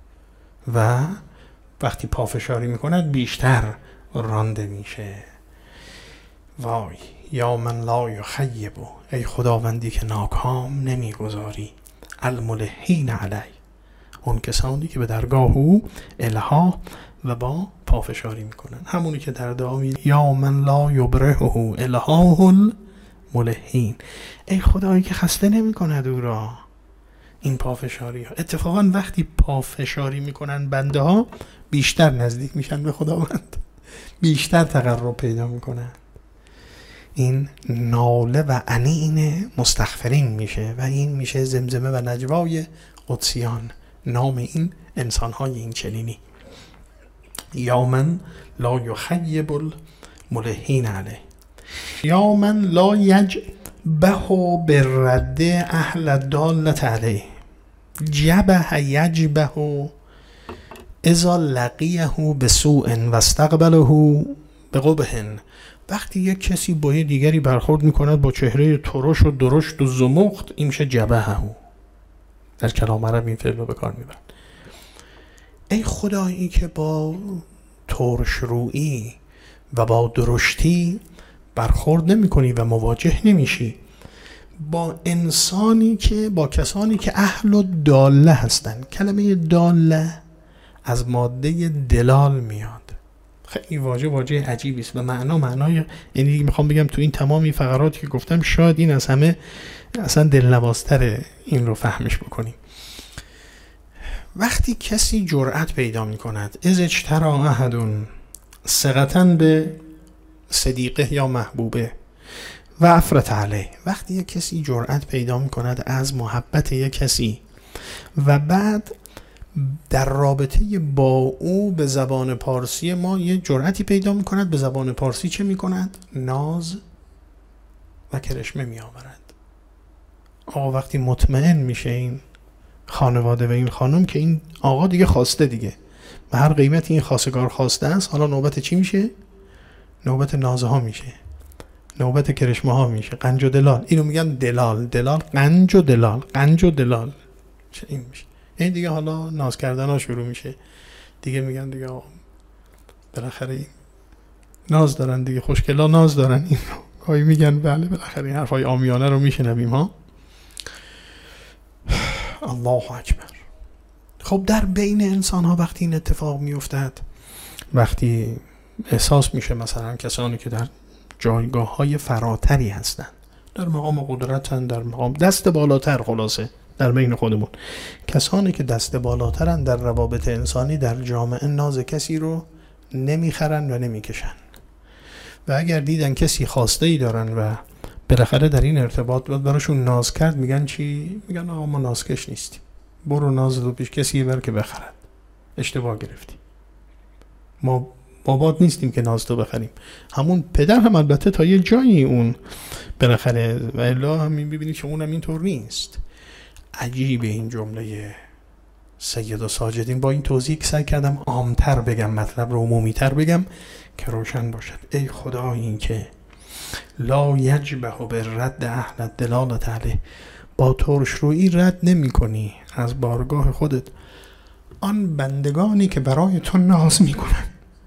و وقتی پافشاری میکند بیشتر رانده میشه. وای یا من لا یخیبو، ای خداوندی که ناکام نمیگذاری، الملحین علی، اون کسانی که به درگاه او الها و با پافشاری میکنن، همونی که در دعا می یا من لا یبرهه الهاه الملحین، ای خدایی که خسته نمی کند او را این پافشاری ها. اتفاقا وقتی پافشاری میکنن بنده ها بیشتر نزدیک میشن به خداوند، بیشتر تقرب پیدا میکنن. این ناله و انین مستغفرین میشه و این میشه زمزمه و نجوای قدسیان، نام این انسان های این چنینی. یا من لا یخیب الملحین علیه، یا من لا یجبه بالرد اهل الدالة علیه، جبه یجبه اذا لقیه بسوء و استقبله بقبح. وقتی یک کسی با یه دیگری برخورد میکند با چهره ترش و درشت و زمخت، این میشه جبهه. در کلام عرب این فعل رو به کار میبرن. ای خدایی که با ترش رویی و با درشتی برخورد نمی کنی و مواجه نمیشی با انسانی که با کسانی که اهل و داله هستن. کلمه داله از ماده دلال میاد. خیلی واژه واژه عجیبی است و معنا معنای، یعنی دیگه میخوام بگم تو این تمامی فقراتی که گفتم شاید این از همه اصلا دلنوازتره این رو فهمش بکنیم. وقتی کسی جرأت پیدا می کند از اجترا احدون ثقتن به صدیقه یا محبوبه و افرط علیه، وقتی یک کسی جرأت پیدا می کند از محبت یک کسی و بعد در رابطه با او به زبان پارسی ما یه جرأتی پیدا می کند، به زبان پارسی چه می کند؟ ناز و کرشمه می آورد. آقا وقتی مطمئن میشه این خانواده و این خانم که این آقا دیگه خواسته، دیگه به هر قیمتی این خواستگار خواسته است، حالا نوبت چی میشه؟ نوبت نازه ها میشه، نوبت کرشمه ها میشه، قنج و دلال. اینو میگن دلال، دلال، قنج و دلال، قنج و دلال چه این میشه. این دیگه حالا ناز کردن ها شروع میشه دیگه، میگن دیگه بالاخره این ناز دارن دیگه، خوشگلا ناز دارن. این رو گاهی میگن بله بالاخره این حرفای عامیانه رو میشنویم ها. الله اکبر. خب در بین انسان ها وقتی این اتفاق میافتد، وقتی احساس میشه مثلا کسانی که در جایگاه های فراتری هستن، در مقام قدرتن، در مقام دست بالاتر، خلاصه در بین خودمون کسانی که دست بالاترن در روابط انسانی در جامعه، ناز کسی رو نمیخرن و نمیکشن و اگر دیدن کسی خواسته ای دارن و بالاخره در این ارتباط باید براشون ناز کرد، میگن چی؟ میگن آقا ما نازکش نیستیم، برو ناز رو پیش کسی بر که بخرد، اشتباه گرفتی، ما بابات نیستیم که ناز تو بخریم. همون پدر هم البته تا یه جایی اون بالاخره، و الا همین ببینید که اونم اینطور نیست. عجیبه این جمله سید و ساجدین. با این توضیح که سعی کردم عامتر بگم، مطلب رو عمومی‌تر بگم که روشن باشد. ای خدا این که لا یجبه بالرد اهل الدلالة علیه، با ترش رویی رد نمی کنی از بارگاه خودت آن بندگانی که برای تو ناز می کنن.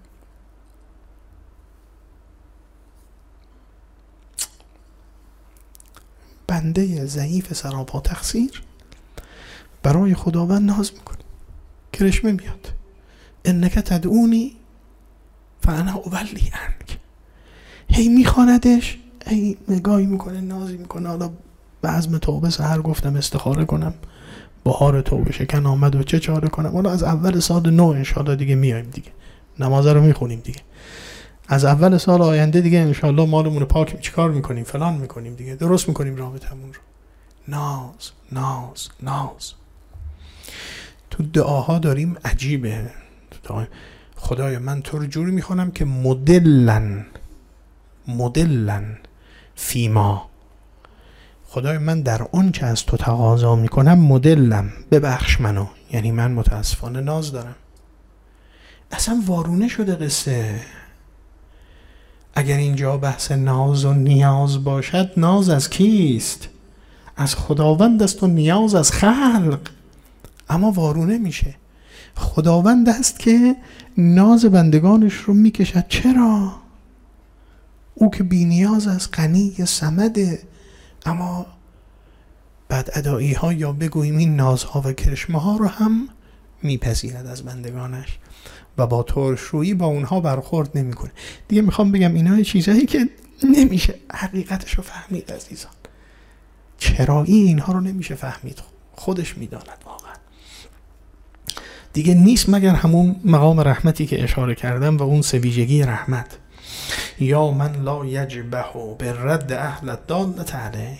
بنده ضعیف سراپا تقصیر برای خداوند ناز میکنه، کرشمه میاد. انک تدعونی فانا اولی عنک. هی میخواندش، هی نگاهی میکنه، نازی میکنه. حالا به عزم توبه سحر گفتم استخاره کنم، بهار توبه شکن آمد و چه چاره کنم. حالا از اول سال نو انشالله دیگه میایم دیگه، نماز رو میخونیم دیگه، از اول سال آینده دیگه انشالله مالمون پاک چیکار میکنیم، فلان میکنیم دیگه، درست میکنیم رابطمون رو. ناز ناز ناز. تو دعاها داریم عجیبه. خدایا من تو رو جوری میخونم که مدلن مدلن فیما، خدای من در اون که از تو تقاضا میکنم مدلم، ببخش منو. یعنی من متاسفانه ناز دارم. اصلا وارونه شده قصه. اگر اینجا بحث ناز و نیاز باشد، ناز از کیست؟ از خداوند است و نیاز از خلق. اما وارونه میشه. خداوند است که ناز بندگانش رو میکشد. چرا؟ او که بی نیاز از غنی صمده. اما بعد ادایی ها یا بگوییم این نازها و کرشمه ها رو هم میپذیرد از بندگانش و با ترشرویی با اونها برخورد نمیکنه. دیگه میخوام بگم اینا چیزایی که نمیشه حقیقتش رو فهمید عزیزان. چرایی اینها رو نمیشه فهمید، خودش میداند واقعا. دیگه نیست مگر همون مقام رحمتی که اشاره کردم و اون سویژگی رحمت. یا من لا یجبه بالرد اهل الضالة علیه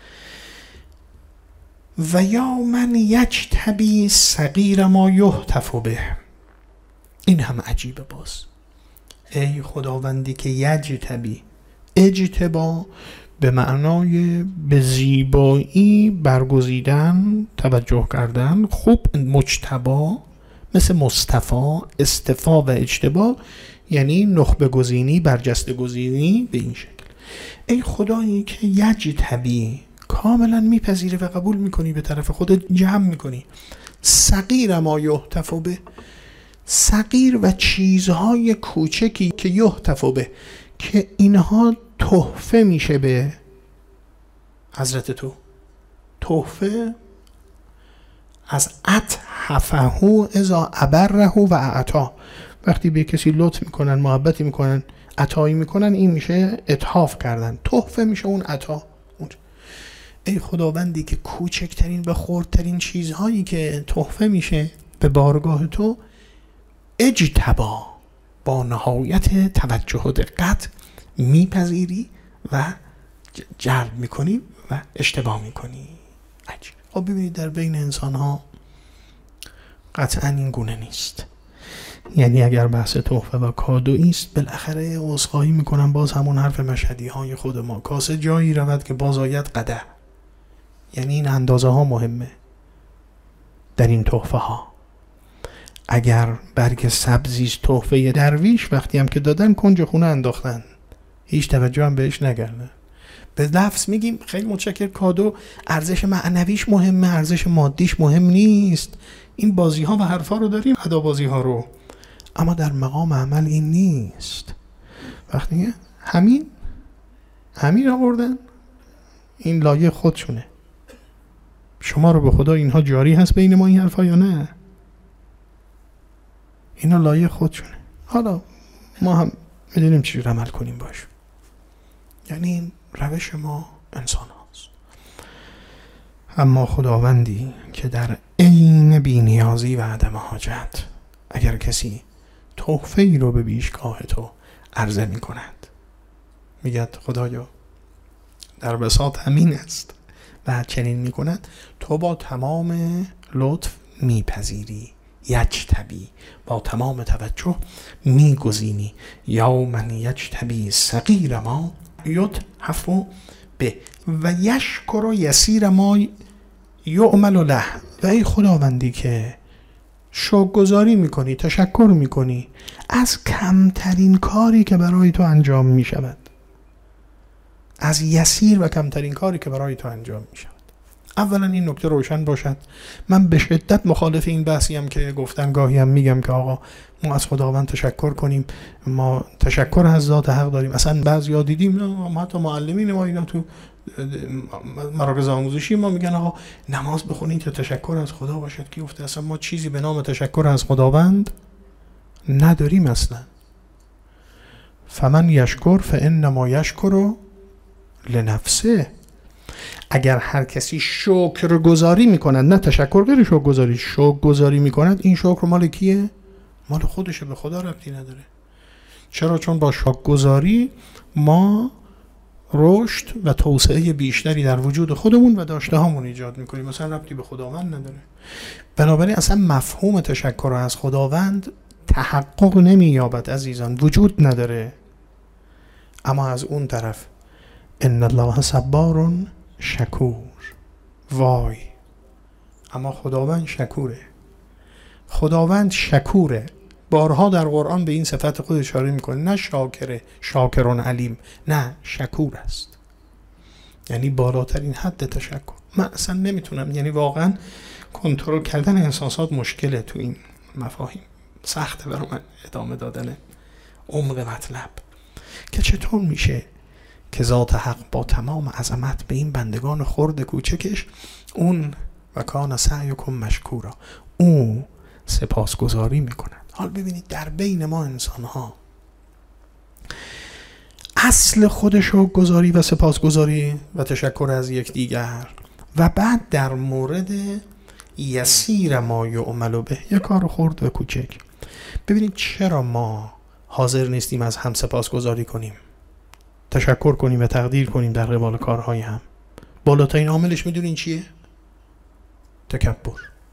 و یا من یجتبی صغیر ما یهتف به. این هم عجیبه باز. ای خداوندی که یجتبی، اجتبا به معنای به زیبایی برگزیدن، توجه کردن، خوب مجتبا مثل مصطفی، استفا و اجتبا یعنی نخبه گزینی، برجسته گزینی به این شکل. ای خدایی که یجتبی کاملا میپذیره و قبول میکنی، به طرف خودت جمع میکنی. صغیر ما یهتف به، صغیر و چیزهای کوچکی که یهتف به، که اینها تحفه میشه به حضرت تو. تحفه از اتحفه اذا ابره و اعطا، وقتی به کسی لطف میکنن، محبتی میکنن، عطایی میکنن، این میشه اتحاف کردن. تحفه میشه اون عطا. ای خداوندی که کوچکترین و خردترین چیزهایی که تحفه میشه به بارگاه تو، اجتبا با نهایت توجه و دقت میپذیری و جلب میکنی و اشتباه میکنی. عجیب. خب ببینید در بین انسان ها قطعا این گونه نیست. یعنی اگر بحث تحفه و کادویی است، بالاخره عذرخواهی میکنم، باز همون حرف مشهدی های خود ما، کاسه جایی رود که باز آید قدح. یعنی این اندازه ها مهمه در این تحفه ها. اگر برگ سبزی تحفه درویش، وقتی هم که دادن کنج خونه انداختن، هیچ توجه هم بهش نکردن. به لفظ میگیم خیلی متشکر، کادو ارزش معنویش مهمه، ارزش مادیش مهم نیست. این بازی ها و حرفا رو داریم، ادا بازی ها رو، اما در مقام عمل این نیست. وقتی همین همین آوردن، این لایه خودشونه. شما رو به خدا اینها جاری هست بین ما این حرفا یا نه؟ اینا لایه خودشونه. حالا ما هم میدونیم چی عمل کنیم باش. یعنی این روش ما انسان هاست. اما خداوندی که در عین بی‌نیازی و عدم حاجت، اگر کسی تحفه ای رو به بیشگاه تو عرضه می کند، میگد خدایا در بساط همین است و چنین می کند، تو با تمام لطف میپذیری، یجتبی با تمام توجه میگزینی. یا من یجتبی صغیر ما یتحف به و یشکر یسیر ما یعمل له. و ای خداوندی که شکرگزاری میکنی، تشکر میکنی از کمترین کاری که برای تو انجام میشود، از یسیر و کمترین کاری که برای تو انجام میشود. اولا این نکته روشن باشد، من به شدت مخالف این بحثی هم که گفتن، گاهی هم میگم که آقا ما از خداوند تشکر کنیم، ما تشکر از ذات حق داریم. اصلا بعضیا دیدیم، ما حتی معلمین ما اینا تو مراکز آموزشی ما میگن آقا نماز بخونید که تشکر از خدا باشد. کی گفته؟ اصلا ما چیزی به نام تشکر از خداوند نداریم اصلا. فمن یشکر فانما یشکر لنفسه. اگر هر کسی شکر گذاری میکند، نه تشکر غیر شکر گذاری، شکر گذاری میکند، این شکر مال کیه؟ مال خودشه، به خدا ربطی نداره. چرا؟ چون با شکر گذاری ما رشد و توسعه بیشتری در وجود خودمون و داشته هامون ایجاد میکنیم، مثلا ربطی به خداوند نداره. بنابراین اصلا مفهوم تشکر از خداوند تحقق نمییابد عزیزان، وجود نداره. اما از اون طرف ان الله صبار شکور، وای، اما خداوند شکوره. خداوند شکوره. بارها در قرآن به این صفت خود اشاره میکنه، نه شاکره، شاکرون علیم، نه، شکور است. یعنی بالاترین حد تشکر. من اصلا نمیتونم، یعنی واقعا کنترل کردن احساسات مشکله تو این مفاهیم، سخته برای من ادامه دادن عمق مطلب که چطور میشه که ذات حق با تمام عظمت به این بندگان خرد کوچکش اون و کان سعیکم مشکورا، او سپاسگزاری میکنن. حال ببینید در بین ما انسان ها اصل خودشو گذاری و سپاسگزاری و تشکر از یک دیگر، و بعد در مورد یسیر ما یعمل به، یک کار خرد و کوچک. ببینید چرا ما حاضر نیستیم از هم سپاسگزاری کنیم، تشکر کنیم و تقدیر کنیم در قبال کارهای هم؟ بالاترین عاملش میدونین چیه؟ تکبر.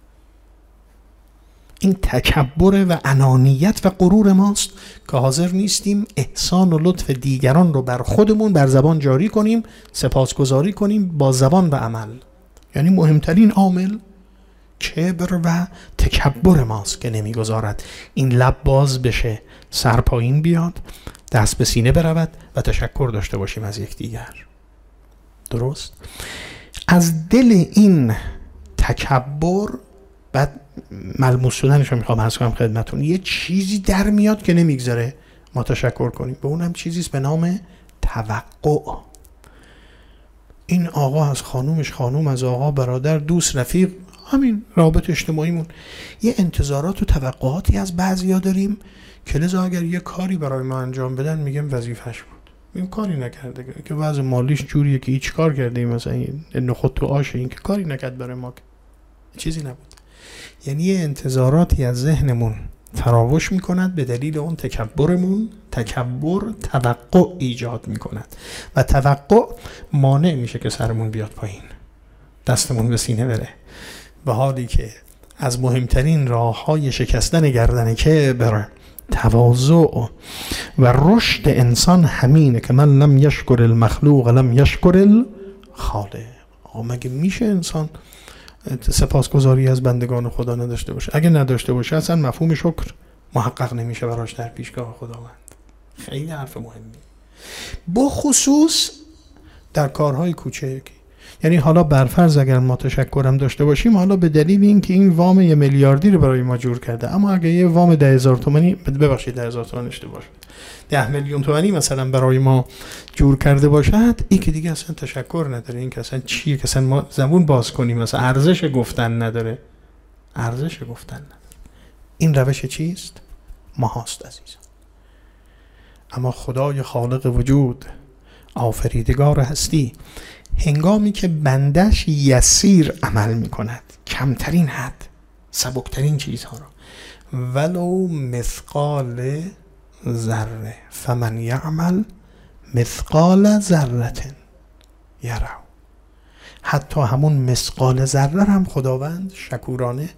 این تکبر و انانیت و غرور ماست که حاضر نیستیم احسان و لطف دیگران رو بر خودمون بر زبان جاری کنیم، سپاسگزاری کنیم با زبان و عمل. یعنی مهمترین عامل کبر و تکبر ماست که نمیگذارد این لب باز بشه، سر پایین بیاد، دست به سینه برود و تشکر داشته باشیم از یکدیگر. درست؟ از دل این تکبر بعد ملموس شدنش رو میخوام عرض کنم خدمتون، یه چیزی در میاد که نمیگذاره ما تشکر کنیم، به اونم چیزیست به نام توقع. این آقا از خانومش، خانوم از آقا، برادر، دوست، رفیق، همین رابط اجتماعیمون یه انتظارات و توقعاتی از بعضیا داریم که لذا اگر یه کاری برای ما انجام بدن میگم وظیفش بود، میگم کاری نکرده که وضع مالیش جوریه که هیچ کار کرده، مثلا این نخود تو آشه، این که کاری نکرد برای ما، چیزی نبود. یعنی یه انتظاراتی از ذهنمون فراوش میکند، به دلیل اون تکبرمون تکبر توقع ایجاد میکند و توقع مانع میشه که سرمون بیاد پایین، دستمون به سینه بره، به حالی که از مهمترین راههای شکستن گردن کبر، تواضع و رشد انسان همینه که من لم یشکر المخلوق لم یشکر الخالق. مگه میشه انسان سپاسگزاری از بندگان خدا نداشته باشه؟ اگه نداشته باشه اصلا مفهوم شکر محقق نمیشه براش در پیشگاه خداوند. خیلی حرف مهمی، بخصوص در کارهای کوچک. یعنی حالا برفرض اگر ما تشکرم داشته باشیم، حالا به دلیل اینکه این وام یه میلیاردی رو برای ما جور کرده، اما اگه یه وام ده هزار تومانی، ببخشید ده هزار تومان اشتباه شد، ده میلیون تومانی مثلا برای ما جور کرده باشد، این که دیگه اصلا تشکر نداره. این که اصلا چیه که اصلا ما زبون باز کنیم، مثلا ارزش گفتن نداره، ارزش گفتن نداره. این روش چیست؟ ماهاست عزیزان. اما خدای خالق وجود، آفریدگار هستی، هنگامی که بندش یسیر عمل می کند، کمترین حد، سبکترین چیزها را، ولو مثقال ذره، فمن یعمل مثقال ذره یرو، حتی همون مثقال ذره هم خداوند شکورانه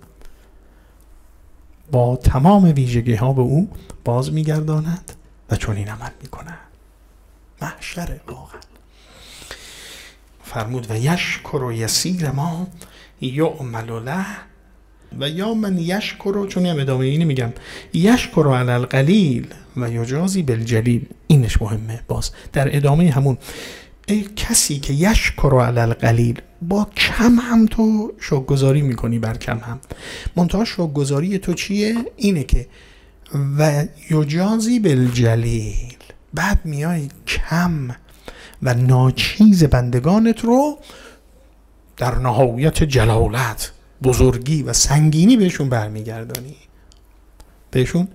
با تمام ویژگی ها به او باز می گرداند و چون این عمل می کند. محشر واقعا. فرمود و یشکر و یسیر ما یعمل له و یا من یشکر، چون هم ادامه اینی میگم، یشکر علی القلیل و یجازی بالجلیل. اینش مهمه. باز در ادامه همون، ای کسی که یشکر علی القلیل، با کم هم تو شکرگزاری میکنی بر کم هم، منتها شکرگزاری تو چیه؟ اینه که و یجازی بالجلیل، بعد میای کم و ناچیز بندگانت رو در نهایت جلالت، بزرگی و سنگینی بهشون برمیگردانی، بهشون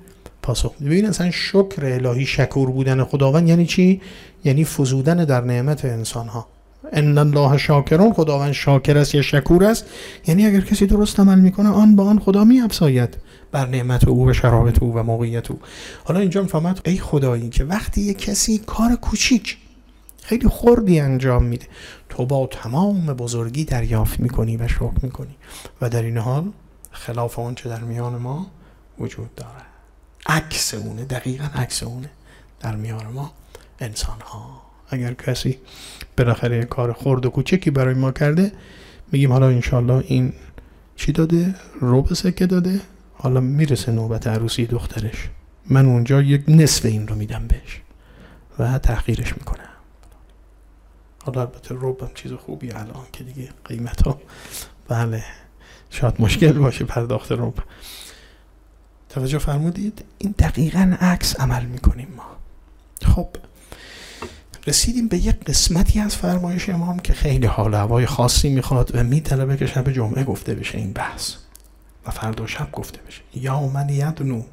پاسخ میده. ببین اصلا شکر الهی، شکور بودن خداوند یعنی چی؟ یعنی فزودن در نعمت انسان ها. ان الله شاکرون، خداوند شاکر است یا شکور است، یعنی اگر کسی درست عمل میکنه آن با آن خدا میافزاید بر نعمت او و شرایط او و موقعیت او. حالا اینجا میفهمد ای خدایی که وقتی یک کسی کار کوچیک خیلی خردی انجام میده، تو با تمام بزرگی دریافت میکنی و شکر میکنی و در این حال خلاف اون چه در میان ما وجود داره، عکس اونه، دقیقاً عکس اونه در میان ما انسان ها. اگر کسی بالاخره کار خرد و کوچکی برای ما کرده، میگیم حالا انشالله این چی داده؟ ربع سکه داده، حالا میرسه نوبت عروسی دخترش، من اونجا یک نصف این رو میدم بهش و تحقیرش میکنم. حالا البته ربع هم چیز خوبی الان که دیگه قیمت ها بله شاید مشکل باشه پرداخت ربع. توجه فرمودید؟ این دقیقاً عکس عمل میکنیم ما. خب رسیدیم به یک قسمتی از فرمایش امام که خیلی حال هوای خاصی میخواد و میطلبه که شب جمعه گفته بشه این بحث و فردا شب گفته بشه. یا من یدنو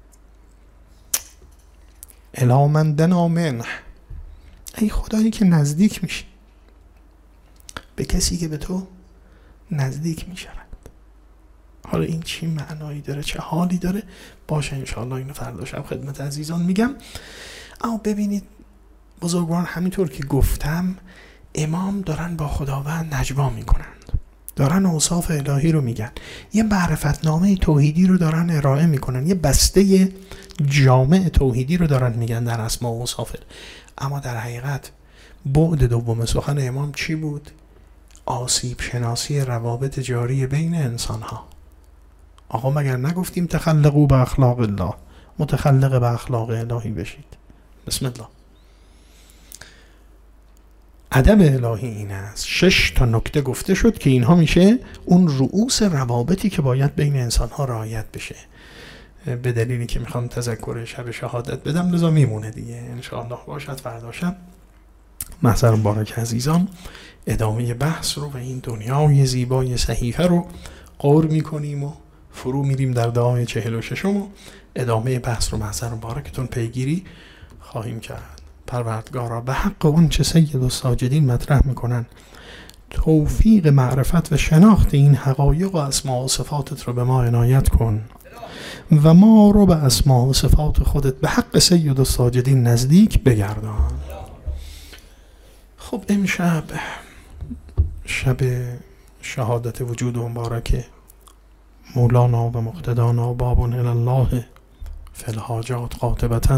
الی من دنا منه، ای خدایی که نزدیک میشی به کسی که به تو نزدیک میشود. حالا این چی معنایی داره، چه حالی داره؟ باشه انشاءالله اینو فردا شب خدمت عزیزان میگم. اما ببینید بزرگواران همینطور که گفتم امام دارن با خداوند نجوا میکنند، دارن اوصاف الهی رو میگن، یه معرفتنامه توحیدی رو دارن ارائه میکنن، یه بسته جامع توحیدی رو دارن میگن در اسما و اوصاف. اما در حقیقت بعد دوم سخن امام چی بود؟ آسیب شناسی روابط جاری بین انسان ها. آقا مگر نگفتیم تخلقوا به اخلاق الله، متخلق به اخلاق الهی بشید؟ بسم الله. ادب الهی این است. شش تا نکته گفته شد که اینها میشه اون رؤوس روابطی که باید بین انسان ها رعایت بشه. به دلیلی که میخوام تذکر شب شهادت بدم لذا میمونه دیگه، انشاءالله باشد فردا شب. محضر مبارک عزیزان ادامه بحث رو و این دنیای زیبای صحیفه رو غور میکنیم و فرو میریم در دعای چهل و ششم و ادامه بحث رو محضر مبارکتون پیگیری خواهیم کرد. پروردگارا به حق اون چه سید و ساجدین مطرح میکنن توفیق معرفت و شناخت این حقایق و اسماء و صفاتت رو به ما عنایت کن و ما رو به اسماء و صفات خودت به حق سید و ساجدین نزدیک بگردان. خب امشب شب شهادت وجود مبارک مولانا و مقتدانا باب الله فی الحاجات قاطبة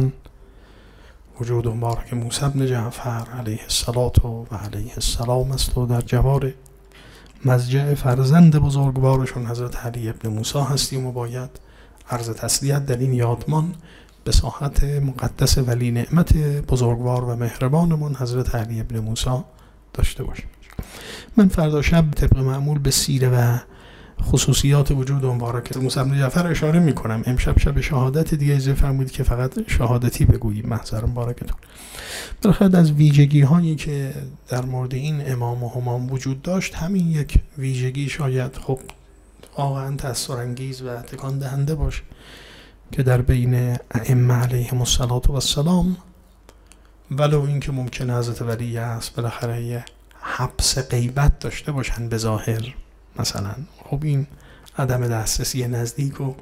وجود مبارک موسی بن جعفر علیه الصلاة و علیه السلام است و در جوار مضجع فرزند بزرگوارشون حضرت علی ابن موسی هستیم و باید عرض تسلیت در این یادمان به ساحت مقدس ولی نعمت بزرگوار و مهربانمون حضرت علی ابن موسی داشته باشیم. من فردا شب طبق معمول به سیره و خصوصیات وجود مبارک موسی بن جعفر اشاره میکنم. امشب شب شهادت دیگه اجازه فرمودید که فقط شهادتی بگوییم محضر مبارکتون. بالاخره از ویژگی هایی که در مورد این امام و همام وجود داشت همین یک ویژگی شاید خب واقعا تأثیرانگیز و تکان دهنده باشه که در بین ائمه علیهم السلام ولو این که ممکنه حضرت ولی است بالاخره یه حبس غیبت داشته باشن به ظاهر مثلا، خب این عدم دسترسی نزدیک و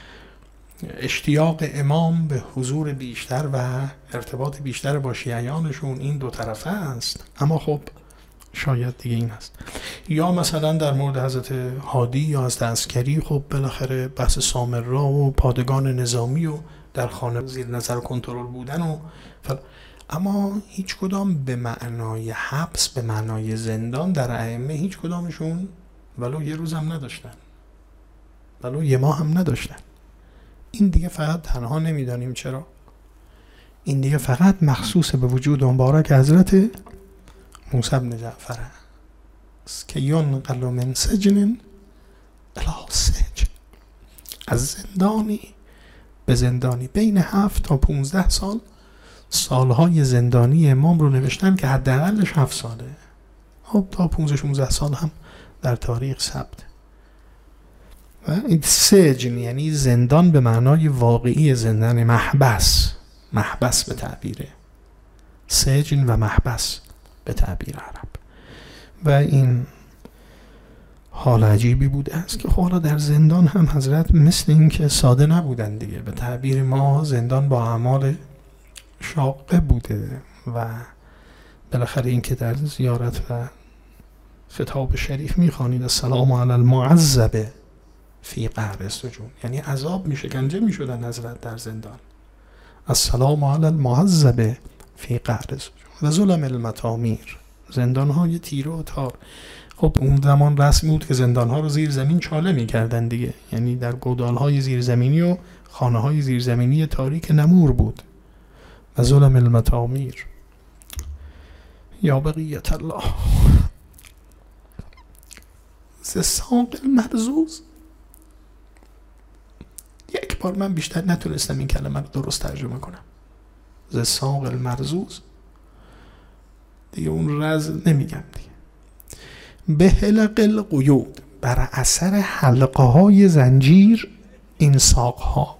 اشتیاق امام به حضور بیشتر و ارتباط بیشتر با شیعیانشون این دو طرفه است. اما خب شاید دیگه این است. یا مثلا در مورد حضرت هادی یا حضرت عسکری خب بالاخره بحث سامرا و پادگان نظامی و در خانه زیر نظر و کنترل بودن و فل... اما هیچ کدام به معنای حبس، به معنای زندان در ائمه هیچ کدامشون ولو یه روز هم نداشتن، ولو یه ماه هم نداشتن. این دیگه فقط تنها نمیدانیم چرا، این دیگه فقط مخصوص به وجود مبارک حضرت موسی بن جعفر است که ینقل من سجن الی سجن، از زندانی به زندانی. بین هفت تا پونزده سال سالهای زندانی امام رو نوشتن که حداقلش هفت ساله. خب تا پونزده شانزده سال هم در تاریخ ثبت. و این سجن یعنی زندان به معنای واقعی زندان، محبس، محبس به تعبیره، سجن و محبس به تعبیر عرب. و این حال عجیبی بوده است که حالا در زندان هم حضرت مثل این که ساده نبودن دیگه. به تعبیر ما زندان با اعمال شاقه بوده و بالاخره این که در زیارت و خطاب شریف میخوانید السلام علی المعذب فی قعر السجون، یعنی عذاب می شکنجه می شدن حضرت در زندان. السلام علی المعذب فی قعر السجون و ظلم المطامیر، زندان های تیره و تار. خب اون زمان رسمی بود که زندان ها رو زیر زمین چاله می کردن دیگه، یعنی در گودال های زیرزمینی و خانه های زیرزمینی تاریک نمور بود. و ظلم المطامیر یا بقیت الله ز ساق المرزوز. یک بار من بیشتر نتونستم این کلمه رو درست ترجمه کنم. ز ساق المرزوز دیگه اون رز نمیگم دیگه. به حلق القیود، بر اثر حلقه های زنجیر این ساق ها.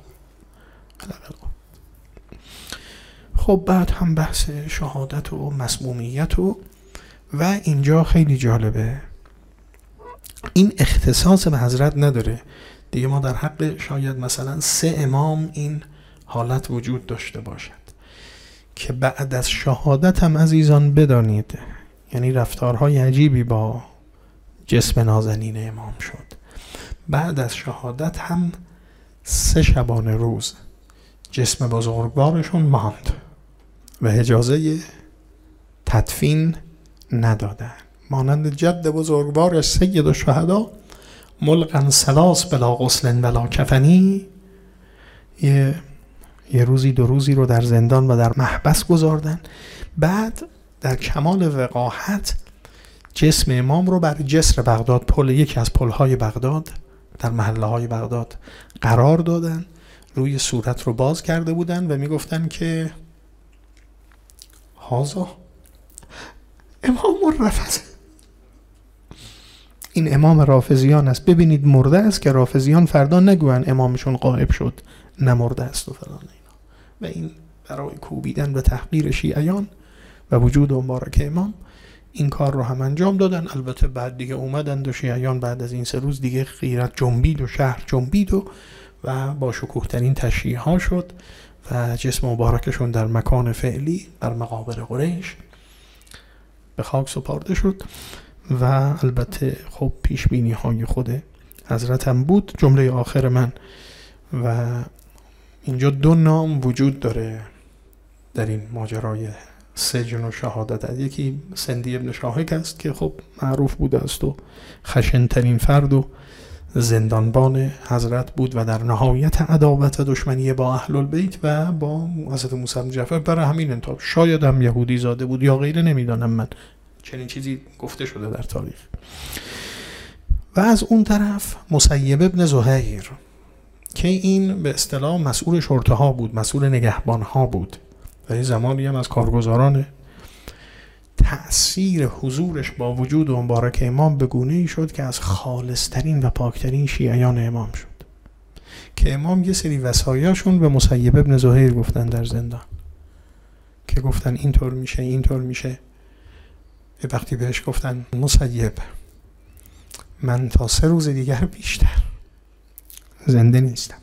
خب بعد هم بحث شهادت و مسمومیت و و اینجا خیلی جالبه، این اختصاص به حضرت نداره دیگه. ما در حق شاید مثلا سه امام این حالت وجود داشته باشد که بعد از شهادت هم عزیزان بدانید، یعنی رفتارهای عجیبی با جسم نازنین امام شد. بعد از شهادت هم سه شبانه روز جسم بزرگوارشون ماند و اجازه تدفین ندادن، مانند جد بزرگوارش سید الشهدا ملقن سلاس بلا غسل بلا کفنی، یه یه روزی دو روزی رو در زندان و در محبس گذاردن. بعد در کمال وقاحت جسم امام رو بر جسر بغداد، پل یکی از پل‌های بغداد در محله‌های بغداد قرار دادن، روی صورت رو باز کرده بودن و میگفتن که هازا امام رافض، این امام رافضیان است، ببینید مرده است که رافضیان فردا نگوین امامشون غائب شد نمرده است و فلان اینا. و این برای کوبیدن و تحقیر شیعیان و وجود مبارک امام این کار رو هم انجام دادن. البته بعد دیگه اومدن و شیعیان بعد از این سه روز دیگه غیرت جنبید و شهر جنبید و و با شکوه ترین تشییع ها شد و جسم مبارکشون در مکان فعلی در مقابر قریش به خاک سپرده شد. و البته خب پیش بینی های خود حضرت هم بود. جمله آخر من، و اینجا دو نام وجود داره در این ماجرای سجن و شهادت. یکی سندی ابن شاهک است که خب معروف بوده است و خشنترین فرد و زندانبان حضرت بود و در نهایت عداوت و دشمنی با اهل البیت و با حضرت موسی بن جعفر. برای همین انتاب شاید هم یهودی زاده بود یا غیره، نمیدانم من، چنین چیزی گفته شده در تاریخ. و از اون طرف مسیب ابن زهیر که این به اصطلاح مسئول شرطه ها بود، مسئول نگهبان ها بود و یه زمانی هم از کارگزاران. تأثیر حضورش با وجود و مبارک امام به گونه‌ای شد که از خالصترین و پاکترین شیعیان امام شد، که امام یه سری وصایاشون به مسیب ابن زهیر گفتن در زندان، که گفتن اینطور میشه اینطور میشه. یه وقتی بهش گفتن مسیب من تا سه روز دیگر بیشتر زنده نیستم،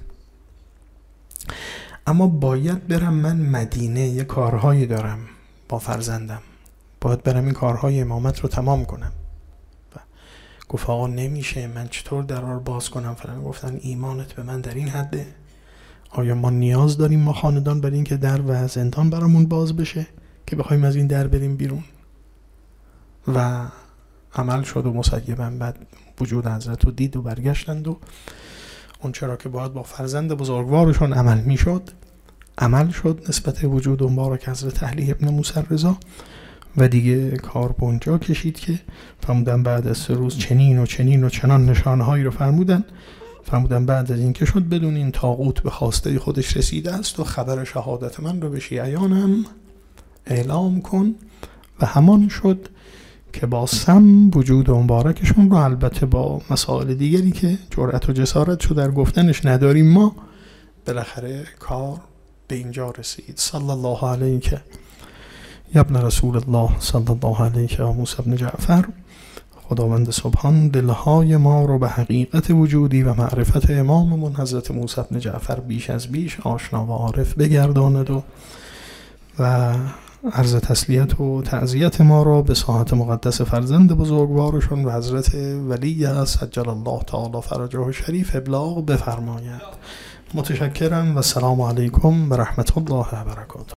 اما باید برم من مدینه، یه کارهایی دارم با فرزندم، باید برم این کارهای امامت رو تمام کنم. گفت آقا نمیشه، من چطور درا رو باز کنم فلان. گفتن ایمانت به من در این حده؟ آیا ما نیاز داریم ما خاندان برای این که در و زندان برامون باز بشه که بخوایم از این در بریم بیرون؟ و عمل شد و مسیبن بعد وجود حضرت رو دید و برگشتند و اون چرا که باید با فرزند بزرگوارشون عمل می شد عمل شد نسبت وجود و مبارک حضرت علی ابن موسی رضا. و دیگه کار به اونجا کشید که فرمودن بعد از سه روز چنین و چنین و چنان نشانهایی رو فرمودن. فرمودن بعد از این که شد بدون این طاغوت به خواسته خودش رسیده است و خبر شهادت من رو به شیعیانم اعلام کن. و همان شد که با سم وجود مبارکشون رو، البته با مسائل دیگری که جرأت و جسارت رو در گفتنش نداریم ما، بالاخره کار به اینجا رسید. صلی الله علیه که یا ابن رسول الله، صلی الله علیه که موسی بن جعفر. خداوند سبحان دلهای ما رو به حقیقت وجودی و معرفت اماممون حضرت موسی بن جعفر بیش از بیش آشنا و عارف بگرداند و و عرض تسلیت و تعزیت ما را به ساحت مقدس فرزند بزرگوارشون و حضرت ولی عجل الله تعالی فرجه شریف ابلاغ بفرماید. متشکرم و السلام علیکم و رحمت الله و برکاته.